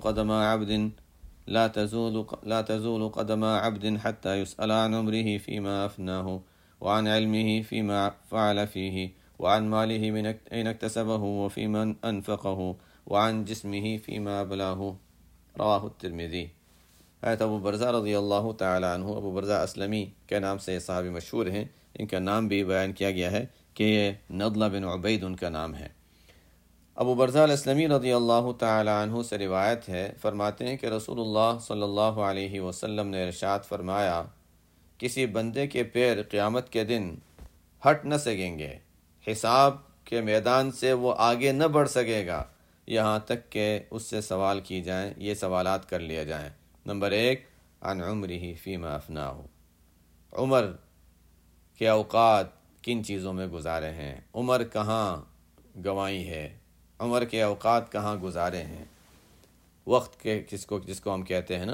تزول قدم عبد حتى يسأل عن عمره فيما أفناه وعن علمه فيما فعل فيه وعن ماله من أين اكتسبه وفيما أنفقه وعن جسمه فيما أبلاه، رواہ الترمذی۔ حضرت ابو برزہ رضی اللہ تعالی عنہ، ابو برزہ اسلمی کے نام سے صحابی مشہور ہیں، ان کا نام بھی بیان کیا گیا ہے کہ یہ نضلہ بن عبید ان کا نام ہے۔ ابو برزہ الاسلمی رضی اللہ تعالی عنہ سے روایت ہے، فرماتے ہیں کہ رسول اللہ صلی اللہ علیہ وسلم نے ارشاد فرمایا، کسی بندے کے پیر قیامت کے دن ہٹ نہ سکیں گے، حساب کے میدان سے وہ آگے نہ بڑھ سکے گا یہاں تک کہ اس سے سوال کی جائیں، یہ سوالات کر لیا جائیں۔ نمبر 1، عن عمرہ فیما افناہ، عمر کے اوقات کن چیزوں میں گزارے ہیں، عمر کہاں گنوائی ہے، عمر کے اوقات کہاں گزارے ہیں۔ وقت کے جس کو ہم کہتے ہیں نا،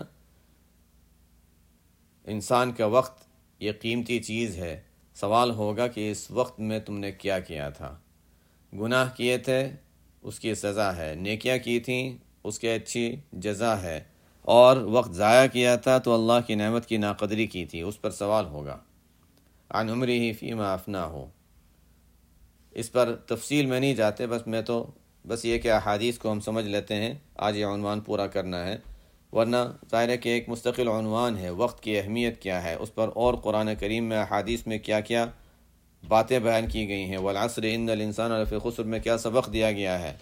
انسان کا وقت یہ قیمتی چیز ہے۔ سوال ہوگا کہ اس وقت میں تم نے کیا کیا تھا۔ گناہ کیے تھے اس کی سزا ہے، نیکیاں کی تھیں اس کے اچھی جزا ہے، اور وقت ضائع کیا تھا تو اللہ کی نعمت کی ناقدری کی تھی، اس پر سوال ہوگا۔ عن عمرہ فیما افناہ، اس پر تفصیل میں نہیں جاتے، بس یہ کہ احادیث کو ہم سمجھ لیتے ہیں، آج یہ عنوان پورا کرنا ہے، ورنہ ظاہر ہے کہ ایک مستقل عنوان ہے، وقت کی اہمیت کیا ہے، اس پر اور قرآن کریم میں احادیث میں کیا کیا باتیں بیان کی گئی ہیں، والعصر ان الانسان لفی خسر میں کیا سبق دیا گیا ہے۔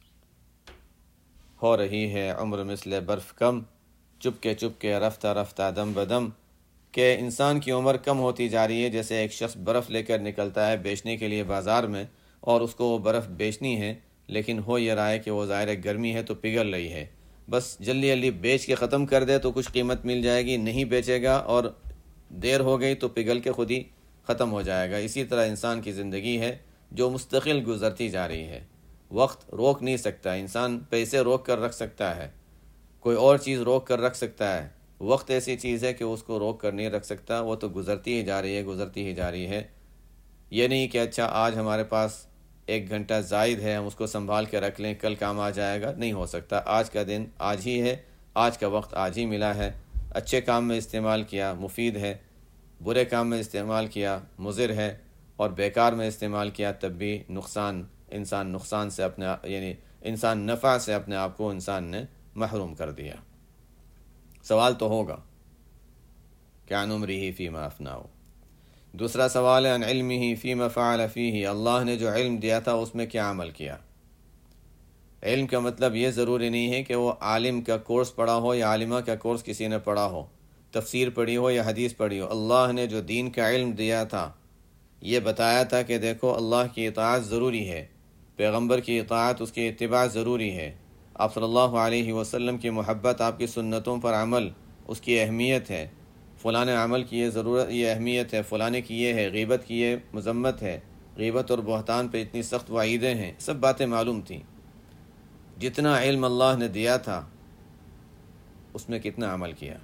ہو رہی ہے عمر مثل برف کم، چپکے رفتہ رفتہ دم بدم، کہ انسان کی عمر کم ہوتی جا رہی ہے، جیسے ایک شخص برف لے کر نکلتا ہے بیچنے کے لیے بازار میں، اور اس کو وہ برف بیچنی ہے، لیکن ہو یہ رہا ہے کہ وہ ظاہر گرمی ہے تو پگھل رہی ہے، بس جلدی بیچ کے ختم کر دے تو کچھ قیمت مل جائے گی، نہیں بیچے گا اور دیر ہو گئی تو پگھل کے خود ہی ختم ہو جائے گا۔ اسی طرح انسان کی زندگی ہے جو مستقل گزرتی جا رہی ہے، وقت روک نہیں سکتا، انسان پیسے روک کر رکھ سکتا ہے، کوئی اور چیز روک کر رکھ سکتا ہے، وقت ایسی چیز ہے کہ اس کو روک کر نہیں رکھ سکتا، وہ تو گزرتی ہی جا رہی ہے۔ یہ نہیں کہ اچھا آج ہمارے پاس 1 گھنٹہ زائد ہے، ہم اس کو سنبھال کے رکھ لیں، کل کام آ جائے گا، نہیں ہو سکتا۔ آج کا دن آج ہی ہے، آج کا وقت آج ہی ملا ہے، اچھے کام میں استعمال کیا مفید ہے، برے کام میں استعمال کیا مضر ہے، اور بیکار میں استعمال کیا تب بھی انسان سے انسان نفع سے اپنے آپ کو انسان نے محروم کر دیا۔ سوال تو ہوگا کہ عن عمرہ فیما افناہ۔ دوسرا سوال ہے عن علمہ فیما فعل فیہ، اللہ نے جو علم دیا تھا اس میں کیا عمل کیا۔ علم کا مطلب یہ ضروری نہیں ہے کہ وہ عالم کا کورس پڑھا ہو یا عالمہ کا کورس کسی نے پڑھا ہو، تفسیر پڑھی ہو یا حدیث پڑھی ہو۔ اللہ نے جو دین کا علم دیا تھا، یہ بتایا تھا کہ دیکھو اللہ کی اطاعت ضروری ہے، پیغمبر کی اطاعت، اس کی اتباع ضروری ہے، آپ صلی اللہ علیہ وسلم کی محبت، آپ کی سنتوں پر عمل، اس کی اہمیت ہے، فلاں عمل کی یہ ضرورت، یہ اہمیت ہے، فلاں کی یہ ہے، غیبت کی یہ مذمت ہے، غیبت اور بہتان پہ اتنی سخت وعیدیں ہیں، سب باتیں معلوم تھیں۔ جتنا علم اللہ نے دیا تھا اس میں کتنا عمل کیا،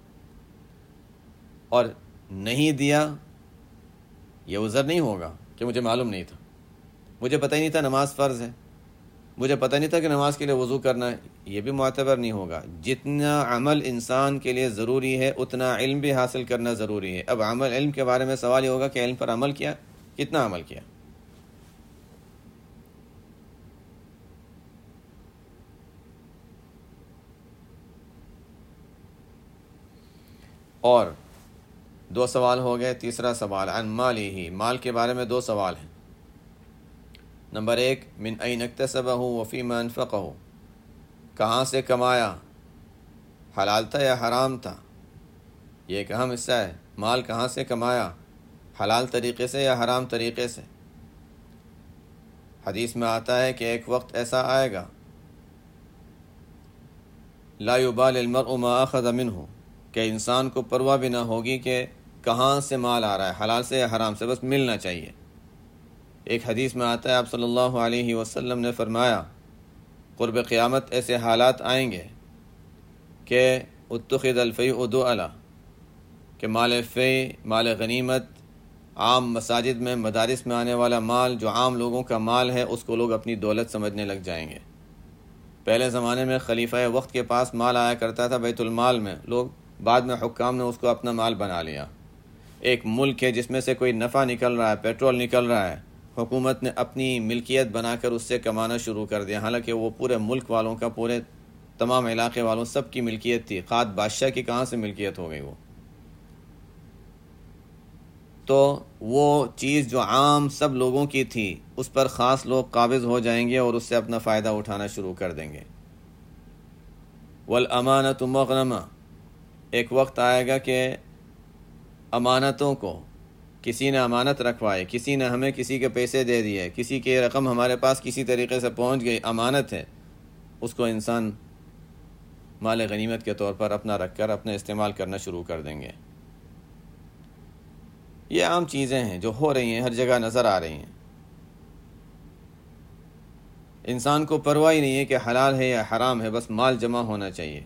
اور نہیں دیا یہ عذر نہیں ہوگا کہ مجھے معلوم نہیں تھا، مجھے پتہ ہی نہیں تھا نماز فرض ہے، مجھے پتہ نہیں تھا کہ نماز کے لیے وضو کرنا ہے، یہ بھی معتبر نہیں ہوگا۔ جتنا عمل انسان کے لیے ضروری ہے اتنا علم بھی حاصل کرنا ضروری ہے۔ اب علم کے بارے میں سوال یہ ہوگا کہ علم پر عمل کیا، کتنا عمل کیا۔ اور دو سوال ہو گئے، تیسرا سوال عن مالی ہی، مال کے بارے میں دو سوال ہیں۔ نمبر 1 من این اکتسبہ وفیما انفقہ، کہاں سے کمایا، حلال تھا یا حرام تھا، یہ ایک اہم حصہ ہے۔ مال کہاں سے کمایا، حلال طریقے سے یا حرام طریقے سے۔ حدیث میں آتا ہے کہ ایک وقت ایسا آئے گا لا یبال المرء ما اخذ منہ، کہ انسان کو پرواہ بھی نہ ہوگی کہ کہاں سے مال آ رہا ہے، حلال سے یا حرام سے، بس ملنا چاہیے۔ ایک حدیث میں آتا ہے آپ صلی اللہ علیہ وسلم نے فرمایا قرب قیامت ایسے حالات آئیں گے کہ اتخذ الفیء دعلا، کہ مال فی، مال غنیمت، عام مساجد میں، مدارس میں آنے والا مال جو عام لوگوں کا مال ہے اس کو لوگ اپنی دولت سمجھنے لگ جائیں گے۔ پہلے زمانے میں خلیفہ وقت کے پاس مال آیا کرتا تھا بیت المال میں، لوگ بعد میں حکام نے اس کو اپنا مال بنا لیا۔ ایک ملک ہے جس میں سے کوئی نفع نکل رہا ہے، پیٹرول نکل رہا ہے، حکومت نے اپنی ملکیت بنا کر اس سے کمانا شروع کر دیا، حالانکہ وہ پورے ملک والوں کا، پورے تمام علاقے والوں سب کی ملکیت تھی۔ خاد بادشاہ کی کہاں سے ملکیت ہو گئی وہ؟ تو وہ چیز جو عام سب لوگوں کی تھی اس پر خاص لوگ قابض ہو جائیں گے اور اس سے اپنا فائدہ اٹھانا شروع کر دیں گے۔ والامانۃ مغنمہ، ایک وقت آئے گا کہ امانتوں کو، کسی نے امانت رکھوائے، کسی نے ہمیں کسی کے پیسے دے دیے، کسی کی رقم ہمارے پاس کسی طریقے سے پہنچ گئی، امانت ہے، اس کو انسان مال غنیمت کے طور پر اپنا رکھ کر اپنے استعمال کرنا شروع کر دیں گے۔ یہ عام چیزیں ہیں جو ہو رہی ہیں، ہر جگہ نظر آ رہی ہیں۔ انسان کو پرواہ ہی نہیں ہے کہ حلال ہے یا حرام ہے، بس مال جمع ہونا چاہیے۔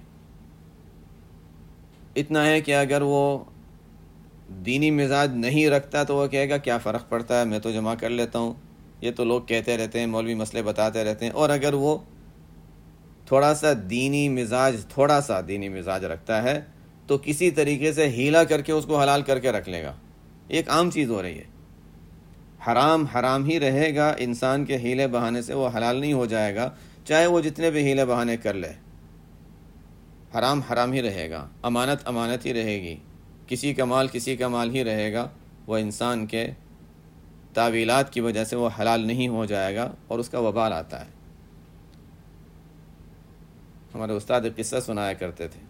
اتنا ہے کہ اگر وہ دینی مزاج نہیں رکھتا تو وہ کہے گا کیا فرق پڑتا ہے، میں تو جمع کر لیتا ہوں، یہ تو لوگ کہتے رہتے ہیں، مولوی مسئلے بتاتے رہتے ہیں۔ اور اگر وہ تھوڑا سا دینی مزاج رکھتا ہے تو کسی طریقے سے ہیلا کر کے اس کو حلال کر کے رکھ لے گا۔ ایک عام چیز ہو رہی ہے، حرام حرام ہی رہے گا، انسان کے ہیلے بہانے سے وہ حلال نہیں ہو جائے گا، چاہے وہ جتنے بھی ہیلے بہانے کر لے، حرام حرام ہی رہے گا، امانت امانت ہی رہے گی، کسی کا مال ہی رہے گا، وہ انسان کے تعویلات کی وجہ سے وہ حلال نہیں ہو جائے گا اور اس کا وبال آتا ہے۔ ہمارے استاد ایک قصہ سنایا کرتے تھے،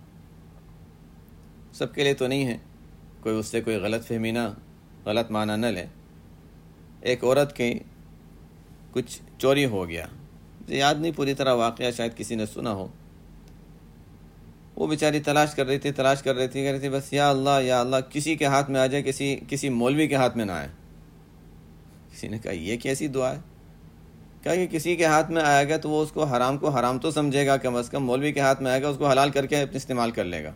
سب کے لیے تو نہیں ہے، کوئی اس سے کوئی غلط فہمی نہ، غلط معنی نہ لے۔ ایک عورت کی کچھ چوری ہو گیا، یاد نہیں پوری طرح واقعہ، شاید کسی نے سنا ہو۔ وہ بیچاری تلاش کر رہی تھی، بس یا اللہ کسی کے ہاتھ میں آ جائے، کسی مولوی کے ہاتھ میں نہ آئے۔ کسی نے کہا یہ کیسی دعا ہے؟ کہا کہ کسی کے ہاتھ میں آئے گا تو وہ اس کو حرام تو سمجھے گا، کم از کم مولوی کے ہاتھ میں آئے گا اس کو حلال کر کے استعمال کر لے گا۔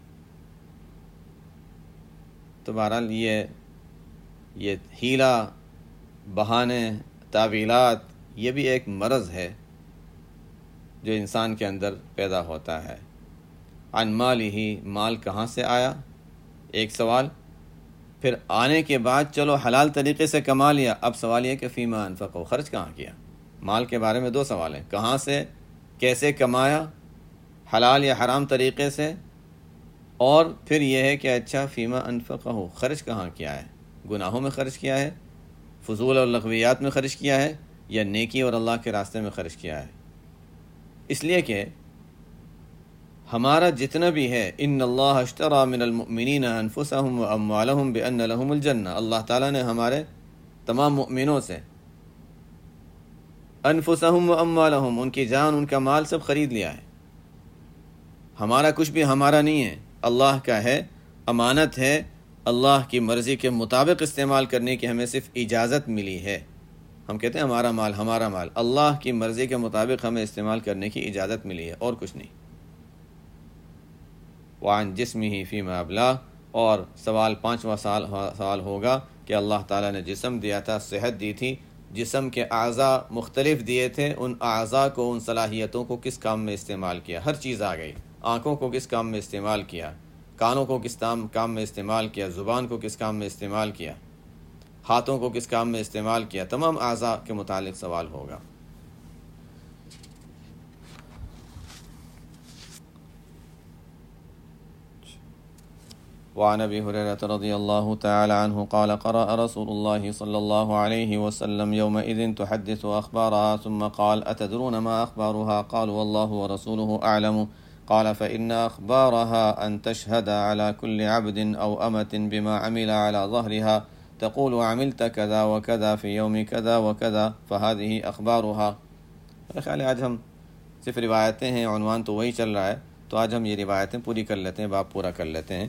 تو بہرحال یہ ہیلا، بہانے، تعویلات، یہ بھی ایک مرض ہے جو انسان کے اندر پیدا ہوتا ہے۔ عن مالی ہی، مال کہاں سے آیا، ایک سوال۔ پھر آنے کے بعد چلو حلال طریقے سے کما لیا، اب سوال یہ کہ فیما انفقہ، خرچ کہاں کیا۔ مال کے بارے میں دو سوال ہیں، کہاں سے، کیسے کمایا، حلال یا حرام طریقے سے، اور پھر یہ ہے کہ اچھا فیما انفقہ، خرچ کہاں کیا ہے، گناہوں میں خرچ کیا ہے، فضول اور لغویات میں خرچ کیا ہے، یا نیکی اور اللہ کے راستے میں خرچ کیا ہے۔ اس لیے کہ ہمارا جتنا بھی ہے، ان اللہ اشتری من المؤمنین انفسهم واموالهم بان لهم الجنہ، اللہ تعالیٰ نے ہمارے تمام مؤمنوں سے، انفسہم و اموالہم، ان کی جان ان کا مال سب خرید لیا ہے۔ ہمارا کچھ بھی ہمارا نہیں ہے، اللہ کا ہے، امانت ہے، اللہ کی مرضی کے مطابق استعمال کرنے کی ہمیں صرف اجازت ملی ہے۔ ہم کہتے ہیں ہمارا مال ہمارا مال، اللہ کی مرضی کے مطابق ہمیں استعمال کرنے کی اجازت ملی ہے، اور کچھ نہیں۔ وعن جسمہ فیما ابلاہ، اور سوال 5واں سوال ہوگا کہ اللہ تعالیٰ نے جسم دیا تھا، صحت دی تھی، جسم کے اعضاء مختلف دیے تھے، ان اعضاء کو، ان صلاحیتوں کو کس کام میں استعمال کیا؟ ہر چیز آ گئی۔ آنکھوں کو کس کام میں استعمال کیا، کانوں کو کس کام میں استعمال کیا، زبان کو کس کام میں استعمال کیا، ہاتھوں کو کس کام میں استعمال کیا، تمام اعضاء کے متعلق سوال ہوگا۔ وعن ابی ہریرہ رضی اللہ تعالی عنہ قال قرأ رسول اللہ صلی اللہ علیہ وسلم یومئذ تحدث اخبارها ثم قال اتدرون ما اخبارها قالوا والله ورسوله اعلم قال فإن اخبارها ان تشهد على كل عبد او امة بما عمل على ظهرها تقول عملت كذا وكذا في يوم كذا وكذا فهذه اخبارها۔ میرے خیال ہے آج ہم صرف روایتیں ہیں، عنوان تو وہی چل رہا ہے، تو آج ہم یہ روایتیں پوری کر لیتے ہیں، باب پورا کر لیتے ہیں۔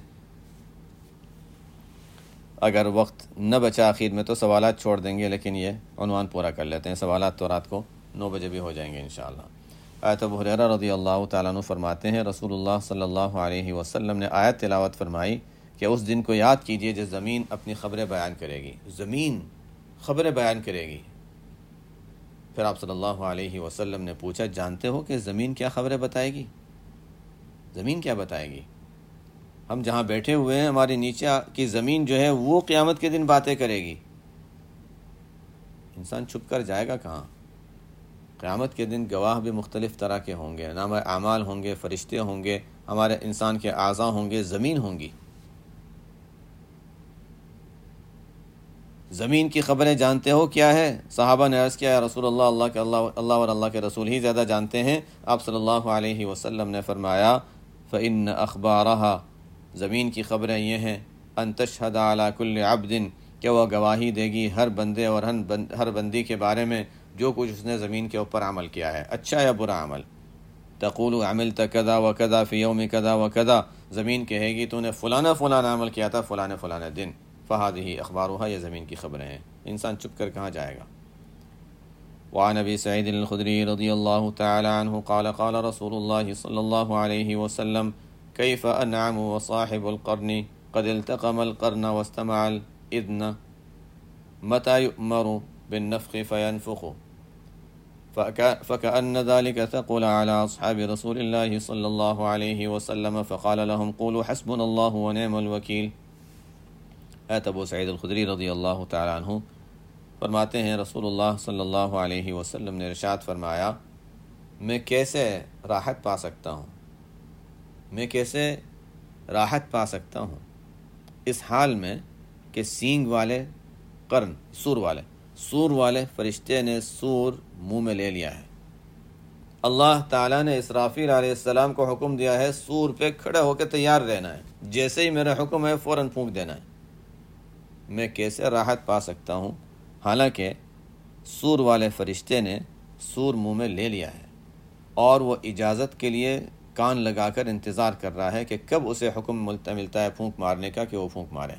اگر وقت نہ بچا آخر میں تو سوالات چھوڑ دیں گے، لیکن یہ عنوان پورا کر لیتے ہیں۔ سوالات تو رات کو 9 بجے بھی ہو جائیں گے انشاءاللہ۔ حضرت ابو ہریرہ رضی اللہ تعالیٰ عنہ فرماتے ہیں رسول اللہ صلی اللہ علیہ وسلم نے آیت تلاوت فرمائی کہ اس دن کو یاد کیجئے جب زمین اپنی خبریں بیان کرے گی، زمین خبریں بیان کرے گی۔ پھر آپ صلی اللہ علیہ وسلم نے پوچھا جانتے ہو کہ زمین کیا خبریں بتائے گی؟ زمین کیا بتائے گی؟ ہم جہاں بیٹھے ہوئے ہیں، ہماری نیچے کی زمین جو ہے وہ قیامت کے دن باتیں کرے گی۔ انسان چھپ کر جائے گا کہاں؟ قیامت کے دن گواہ بھی مختلف طرح کے ہوں گے، نامہ اعمال ہوں گے، فرشتے ہوں گے، ہمارے انسان کے اعضاء ہوں گے، زمین ہوں گی۔ زمین کی خبریں جانتے ہو کیا ہے؟ صحابہ نے عرض کیا یا رسول اللہ، اللہ اور اللہ کے رسول ہی زیادہ جانتے ہیں۔ آپ صلی اللہ علیہ وسلم نے فرمایا فإن أخبارها، زمین کی خبریں یہ ہیں، ان تشہد علی کل عبد، کہ وہ گواہی دے گی ہر بندے اور ہر بندی کے بارے میں جو کچھ اس نے زمین کے اوپر عمل کیا ہے، اچھا یا برا عمل۔ تقول عملت کذا وکذا فی یوم کذا وکذا، زمین کہے گی تو نے فلانا فلانا عمل کیا تھا فلانے فلانے دن، فہذہ اخبارها، یہ زمین کی خبریں ہیں۔ انسان چھپ کر کہاں جائے گا؟ وعن ابی سعید الخدری رضی اللہ تعالی عنہ قال قال رسول اللہ صلی اللہ علیہ وسلم كيف أنعم وصاحب القرن قد التقم القرن واستمع الإذن متى يؤمر بالنفخ فينفخ فكأن ذلك ثقل على أصحاب رسول الله صلى الله عليه وسلم فقال لهم قولوا حسبنا الله ونعم الوكيل۔ ابو سعید الخدری رضی اللہ تعالی عنہ فرماتے ہیں رسول اللہ صلی اللہ علیہ وسلم نے ارشاد فرمایا میں کیسے راحت پا سکتا ہوں، میں کیسے راحت پا سکتا ہوں اس حال میں کہ سینگ والے قرن، سور والے فرشتے نے سور منہ میں لے لیا ہے۔ اللہ تعالیٰ نے اسرافیل علیہ السلام کو حکم دیا ہے سور پہ کھڑے ہو کے تیار رہنا ہے، جیسے ہی میرا حکم ہے فوراً پھونک دینا ہے۔ میں کیسے راحت پا سکتا ہوں حالانکہ سور والے فرشتے نے سور منہ میں لے لیا ہے، اور وہ اجازت کے لیے کان لگا کر انتظار کر رہا ہے کہ کب اسے حکم ملتا ہے پھونک مارنے کا کہ وہ پھونک مارے۔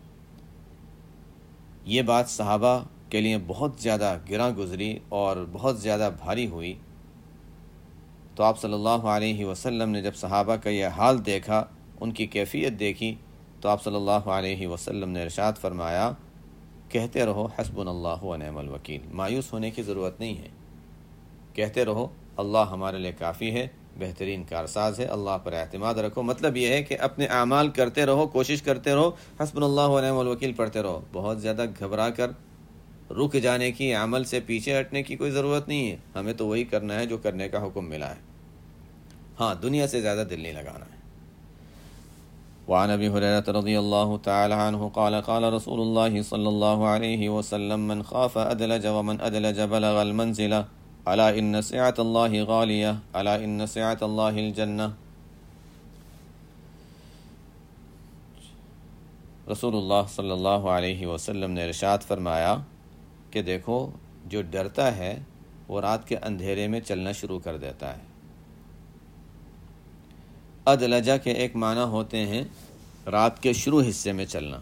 یہ بات صحابہ کے لیے بہت زیادہ گراں گزری اور بہت زیادہ بھاری ہوئی، تو آپ صلی اللہ علیہ وسلم نے جب صحابہ کا یہ حال دیکھا، ان کی کیفیت دیکھی، تو آپ صلی اللہ علیہ وسلم نے ارشاد فرمایا کہتے رہو حسبنا اللہ ونعم الوکیل، مایوس ہونے کی ضرورت نہیں ہے، کہتے رہو اللہ ہمارے لیے کافی ہے، بہترین کارساز ہے، اللہ پر اعتماد رکھو۔ مطلب یہ ہے کہ اپنے اعمال کرتے رہو، کوشش کرتے رہو، حسبنا اللہ ونعم الوکیل پڑھتے رہو۔ بہت زیادہ گھبرا کر رک جانے کی، عمل سے پیچھے ہٹنے کی کوئی ضرورت نہیں ہے، ہمیں تو وہی کرنا ہے جو کرنے کا حکم ملا ہے۔ ہاں، دنیا سے زیادہ دل نہیں لگانا ہے۔ وعن ابی ہریرہ رضی اللہ تعالی عنہ قال قال رسول اللہ صلی اللہ علیہ وسلم من خاف ادلج ومن ادلج بلغ المنزل الا ان سعة اللہ غالیہ الا ان سعة اللہ الجنہ۔ رسول اللہ صلی اللہ علیہ وسلم نے ارشاد فرمایا کہ دیکھو جو ڈرتا ہے وہ رات کے اندھیرے میں چلنا شروع کر دیتا ہے۔ ادلجہ کے ایک معنی ہوتے ہیں رات کے شروع حصے میں چلنا،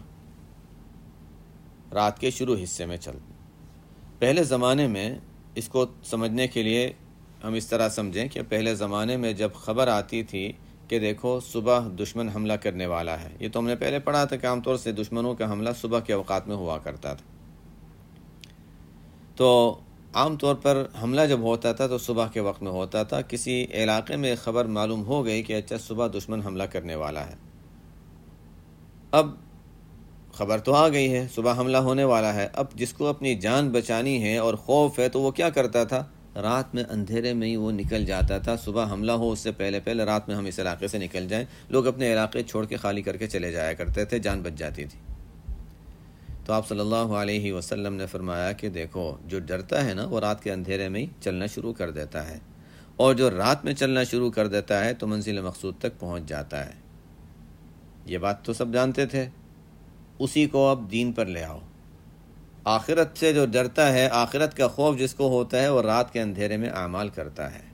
رات کے شروع حصے میں چلنا۔ پہلے زمانے میں اس کو سمجھنے کے لیے ہم اس طرح سمجھیں کہ پہلے زمانے میں جب خبر آتی تھی کہ دیکھو صبح دشمن حملہ کرنے والا ہے، یہ تو ہم نے پہلے پڑھا تھا کہ عام طور سے دشمنوں کا حملہ صبح کے اوقات میں ہوا کرتا تھا، تو عام طور پر حملہ جب ہوتا تھا تو صبح کے وقت میں ہوتا تھا۔ کسی علاقے میں خبر معلوم ہو گئی کہ اچھا صبح دشمن حملہ کرنے والا ہے، اب خبر تو آ گئی ہے صبح حملہ ہونے والا ہے، اب جس کو اپنی جان بچانی ہے اور خوف ہے تو وہ کیا کرتا تھا، رات میں اندھیرے میں ہی وہ نکل جاتا تھا، صبح حملہ ہو اس سے پہلے پہلے رات میں ہم اس علاقے سے نکل جائیں۔ لوگ اپنے علاقے چھوڑ کے خالی کر کے چلے جایا کرتے تھے، جان بچ جاتی تھی۔ تو آپ صلی اللہ علیہ وسلم نے فرمایا کہ دیکھو جو ڈرتا ہے نا وہ رات کے اندھیرے میں ہی چلنا شروع کر دیتا ہے، اور جو رات میں چلنا شروع کر دیتا ہے تو منزل مقصود تک پہنچ جاتا ہے۔ یہ بات تو سب جانتے تھے، اسی کو اب دین پر لے آؤ۔ آخرت سے جو ڈرتا ہے، آخرت کا خوف جس کو ہوتا ہے، وہ رات کے اندھیرے میں اعمال کرتا ہے۔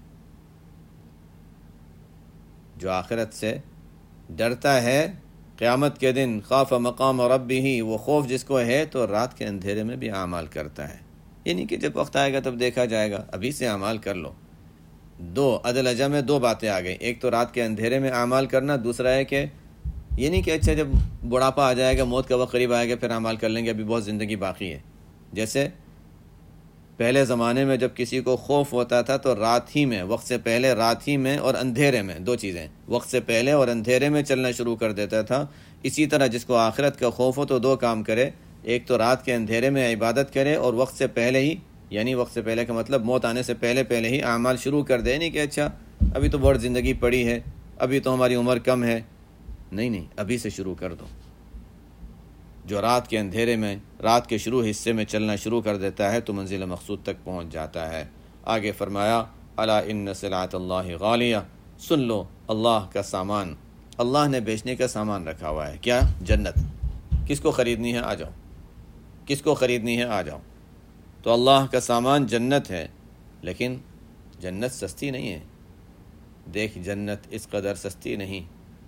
جو آخرت سے ڈرتا ہے قیامت کے دن، خاف مقام ربہ، وہ خوف جس کو ہے تو رات کے اندھیرے میں بھی اعمال کرتا ہے، یعنی کہ جب وقت آئے گا تب دیکھا جائے گا، ابھی سے اعمال کر لو۔ عدل میں دو باتیں آ گئی، ایک تو رات کے اندھیرے میں اعمال کرنا، دوسرا ہے کہ یہ نہیں کہ اچھا جب بڑھاپا آ جائے گا، موت کا وقت قریب آئے گا پھر اعمال کر لیں گے، ابھی بہت زندگی باقی ہے۔ جیسے پہلے زمانے میں جب کسی کو خوف ہوتا تھا تو رات ہی میں، وقت سے پہلے رات ہی میں اور اندھیرے میں، دو چیزیں، وقت سے پہلے اور اندھیرے میں چلنا شروع کر دیتا تھا۔ اسی طرح جس کو آخرت کا خوف ہو تو دو کام کرے، ایک تو رات کے اندھیرے میں عبادت کرے، اور وقت سے پہلے ہی، یعنی وقت سے پہلے کا مطلب موت آنے سے پہلے پہلے ہی اعمال شروع کر دے، نہیں کہ اچھا ابھی تو بہت زندگی پڑی ہے، ابھی تو ہماری عمر کم ہے، نہیں، ابھی سے شروع کر دو۔ جو رات کے اندھیرے میں، رات کے شروع حصے میں چلنا شروع کر دیتا ہے تو منزل مقصود تک پہنچ جاتا ہے۔ آگے فرمایا الا ان سلعۃ اللہ غالیہ، سن لو اللہ کا سامان، اللہ نے بیچنے کا سامان رکھا ہوا ہے، کیا؟ جنت۔ کس کو خریدنی ہے؟ آ جاؤ، کس کو خریدنی ہے؟ آ جاؤ۔ تو اللہ کا سامان جنت ہے، لیکن جنت سستی نہیں ہے، دیکھ جنت اس قدر سستی نہیں،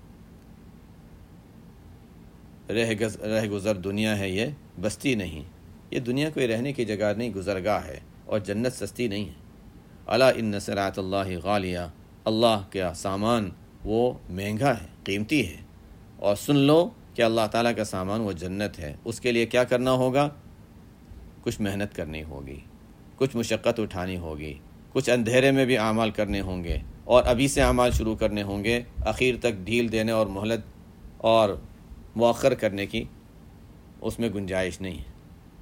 رہ گزر دنیا ہے یہ، بستی نہیں، یہ دنیا کوئی رہنے کی جگہ نہیں، گزرگاہ ہے، اور جنت سستی نہیں ہے۔ الا ان سلعۃ اللہ غالیہ، اللہ کا سامان وہ مہنگا ہے، قیمتی ہے، اور سن لو کہ اللہ تعالیٰ کا سامان وہ جنت ہے۔ اس کے لیے کیا کرنا ہوگا؟ کچھ محنت کرنی ہوگی، کچھ مشقت اٹھانی ہوگی، کچھ اندھیرے میں بھی اعمال کرنے ہوں گے، اور ابھی سے اعمال شروع کرنے ہوں گے، اخیر تک ڈھیل دینے اور مہلت اور مؤخر کرنے کی اس میں گنجائش نہیں ہے۔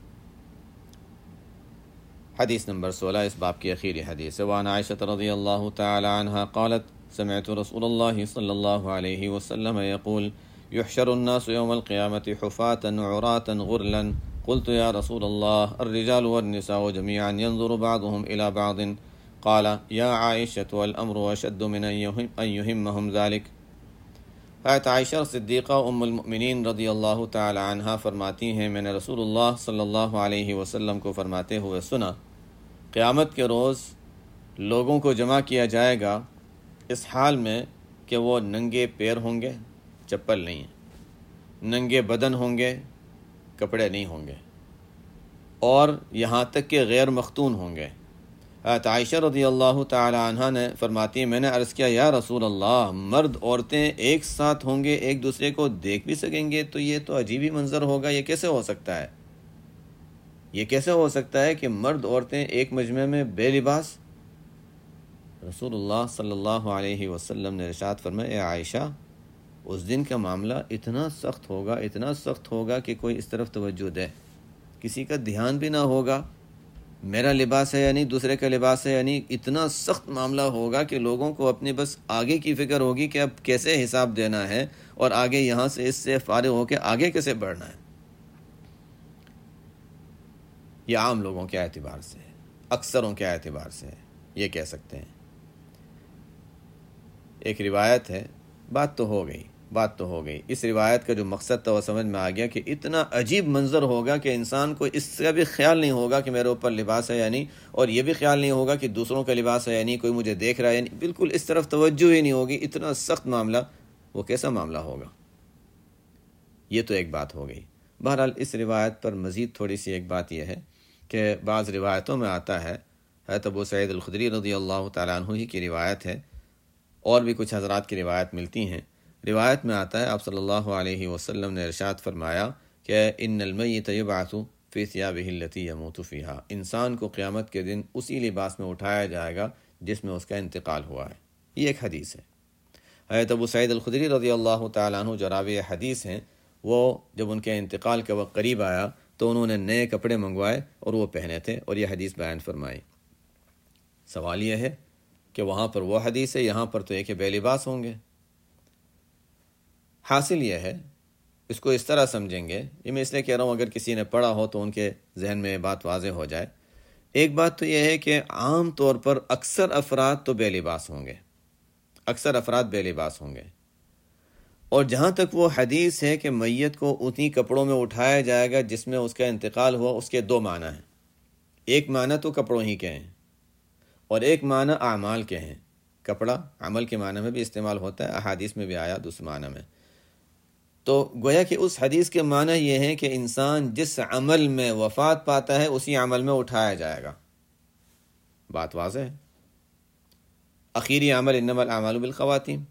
حدیث نمبر 16 اس باب کی اخیری حدیث ہے۔ وعن عائشة رضی اللہ تعالی عنہ قالت سمعت رسول اللہ صلی اللہ علیہ وسلم يقول يحشر الناس يوم القيامة حفاة عراة غرلا قلت يا رسول الله الرجال والنساء جميعا ينظر بعضهم إلى بعض قال يا عائشة الأمر أشد من أن يهمهم ذلك۔ عائشہ صدیقہ ام المؤمنین رضی اللہ تعالی عنہ فرماتی ہیں میں نے رسول اللہ صلی اللہ علیہ وسلم کو فرماتے ہوئے سنا، قیامت کے روز لوگوں کو جمع کیا جائے گا اس حال میں کہ وہ ننگے پیر ہوں گے، چپل نہیں ہے، ننگے بدن ہوں گے، کپڑے نہیں ہوں گے، اور یہاں تک کہ غیر مختون ہوں گے۔ عائشہ رضی اللہ تعالی عنہ نے فرماتی میں نے عرض کیا یا رسول اللہ، مرد عورتیں ایک ساتھ ہوں گے، ایک دوسرے کو دیکھ بھی سکیں گے؟ تو یہ تو عجیب ہی منظر ہوگا، یہ کیسے ہو سکتا ہے؟ یہ کیسے ہو سکتا ہے کہ مرد عورتیں ایک مجمع میں بے لباس؟ رسول اللہ صلی اللہ علیہ وسلم نے ارشاد فرمایا اے عائشہ، اس دن کا معاملہ اتنا سخت ہوگا، اتنا سخت ہوگا کہ کوئی اس طرف توجہ دے، کسی کا دھیان بھی نہ ہوگا میرا لباس ہے یا نہیں، دوسرے کا لباس ہے یا نہیں، اتنا سخت معاملہ ہوگا کہ لوگوں کو اپنے بس آگے کی فکر ہوگی کہ اب کیسے حساب دینا ہے، اور آگے یہاں سے اس سے فارغ ہو کے آگے کیسے بڑھنا ہے۔ یہ عام لوگوں کے اعتبار سے ہے، اکثروں کے اعتبار سے ہے، یہ کہہ سکتے ہیں۔ ایک روایت ہے، بات تو ہو گئی بات تو ہو گئی۔ اس روایت کا جو مقصد تھا وہ سمجھ میں آ گیا کہ اتنا عجیب منظر ہوگا کہ انسان کو اس کا بھی خیال نہیں ہوگا کہ میرے اوپر لباس ہے یا نہیں، اور یہ بھی خیال نہیں ہوگا کہ دوسروں کا لباس ہے یا نہیں، کوئی مجھے دیکھ رہا ہے یا نہیں، بالکل اس طرف توجہ ہی نہیں ہوگی۔ اتنا سخت معاملہ، وہ کیسا معاملہ ہوگا؟ یہ تو ایک بات ہو گئی۔ بہرحال اس روایت پر مزید تھوڑی سی ایک بات یہ ہے کہ بعض روایتوں میں آتا ہے، حضرت ابو سعید الخدری رضی اللہ تعالیٰ عنہ ہی کی روایت ہے، اور بھی کچھ حضرات کی روایت ملتی ہیں۔ روایت میں آتا ہے آپ صلی اللہ علیہ وسلم نے ارشاد فرمایا کہ ان المیت یبعث فی ثیابہ التی یموت فیہا، انسان کو قیامت کے دن اسی لباس میں اٹھایا جائے گا جس میں اس کا انتقال ہوا ہے۔ یہ ایک حدیث ہے۔ حضرت ابو سعید الخدری رضی اللہ تعالیٰ عنہ جو راوی حدیث ہیں، وہ جب ان کے انتقال کا وقت قریب آیا تو انہوں نے نئے کپڑے منگوائے اور وہ پہنے تھے اور یہ حدیث بیان فرمائی۔ سوال یہ ہے کہ وہاں پر وہ حدیث ہے، یہاں پر تو ایک بے لباس ہوں گے۔ حاصل یہ ہے، اس کو اس طرح سمجھیں گے، یہ میں اس لیے کہہ رہا ہوں اگر کسی نے پڑھا ہو تو ان کے ذہن میں یہ بات واضح ہو جائے۔ ایک بات تو یہ ہے کہ عام طور پر اکثر افراد تو بے لباس ہوں گے، اکثر افراد بے لباس ہوں گے، اور جہاں تک وہ حدیث ہے کہ میت کو اتنی کپڑوں میں اٹھایا جائے گا جس میں اس کا انتقال ہوا، اس کے دو معنی ہیں۔ ایک معنی تو کپڑوں ہی کے ہیں، اور ایک معنی اعمال کے ہیں۔ کپڑا عمل کے معنی میں بھی استعمال ہوتا ہے، احادیث میں بھی آیا دوسرے معنی میں۔ تو گویا کہ اس حدیث کے معنی یہ ہے کہ انسان جس عمل میں وفات پاتا ہے اسی عمل میں اٹھایا جائے گا۔ بات واضح ہے۔ اخیری عمل انما الاعمال بالخواتیم۔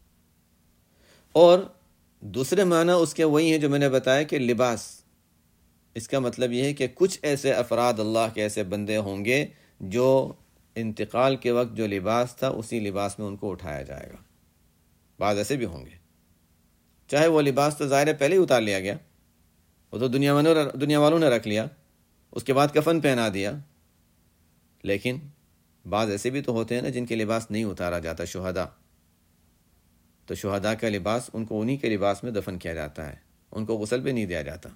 اور دوسرے معنی اس کے وہی ہیں جو میں نے بتایا کہ لباس۔ اس کا مطلب یہ ہے کہ کچھ ایسے افراد اللہ کے ایسے بندے ہوں گے جو انتقال کے وقت جو لباس تھا اسی لباس میں ان کو اٹھایا جائے گا۔ بعض ایسے بھی ہوں گے، چاہے وہ لباس تو ظاہر ہے پہلے ہی اتار لیا گیا، وہ تو دنیا والوں نے رکھ لیا، اس کے بعد کفن پہنا دیا، لیکن بعض ایسے بھی تو ہوتے ہیں نا جن کے لباس نہیں اتارا جاتا، شہداء۔ تو شہداء کا لباس ان کو انہی کے لباس میں دفن کیا جاتا ہے، ان کو غسل بھی نہیں دیا جاتا۔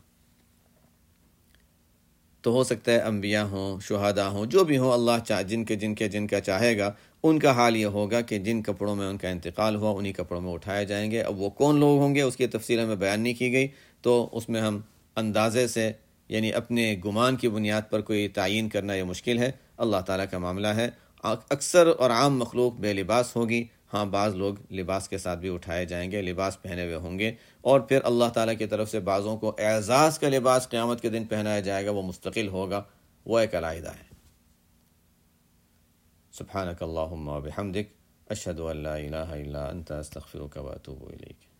تو ہو سکتا ہے انبیاء ہوں، شہداء ہوں، جو بھی ہوں، اللہ جن کا چاہے گا ان کا حال یہ ہوگا کہ جن کپڑوں میں ان کا انتقال ہوا انہی کپڑوں میں اٹھائے جائیں گے۔ اب وہ کون لوگ ہوں گے اس کی تفصیل ہمیں بیان نہیں کی گئی، تو اس میں ہم اندازے سے یعنی اپنے گمان کی بنیاد پر کوئی تعین کرنا یہ مشکل ہے۔ اللہ تعالیٰ کا معاملہ ہے۔ اکثر اور عام مخلوق بے لباس ہوگی، ہاں بعض لوگ لباس کے ساتھ بھی اٹھائے جائیں گے، لباس پہنے ہوئے ہوں گے، اور پھر اللہ تعالیٰ کی طرف سے بعضوں کو اعزاز کا لباس قیامت کے دن پہنایا جائے گا، وہ مستقل ہوگا، وہ ایک علیحدہ ہے۔ سبحانک اللہم و بحمدک، اشہد ان لا الہ الا انت، استغفرک و اتوب الیک۔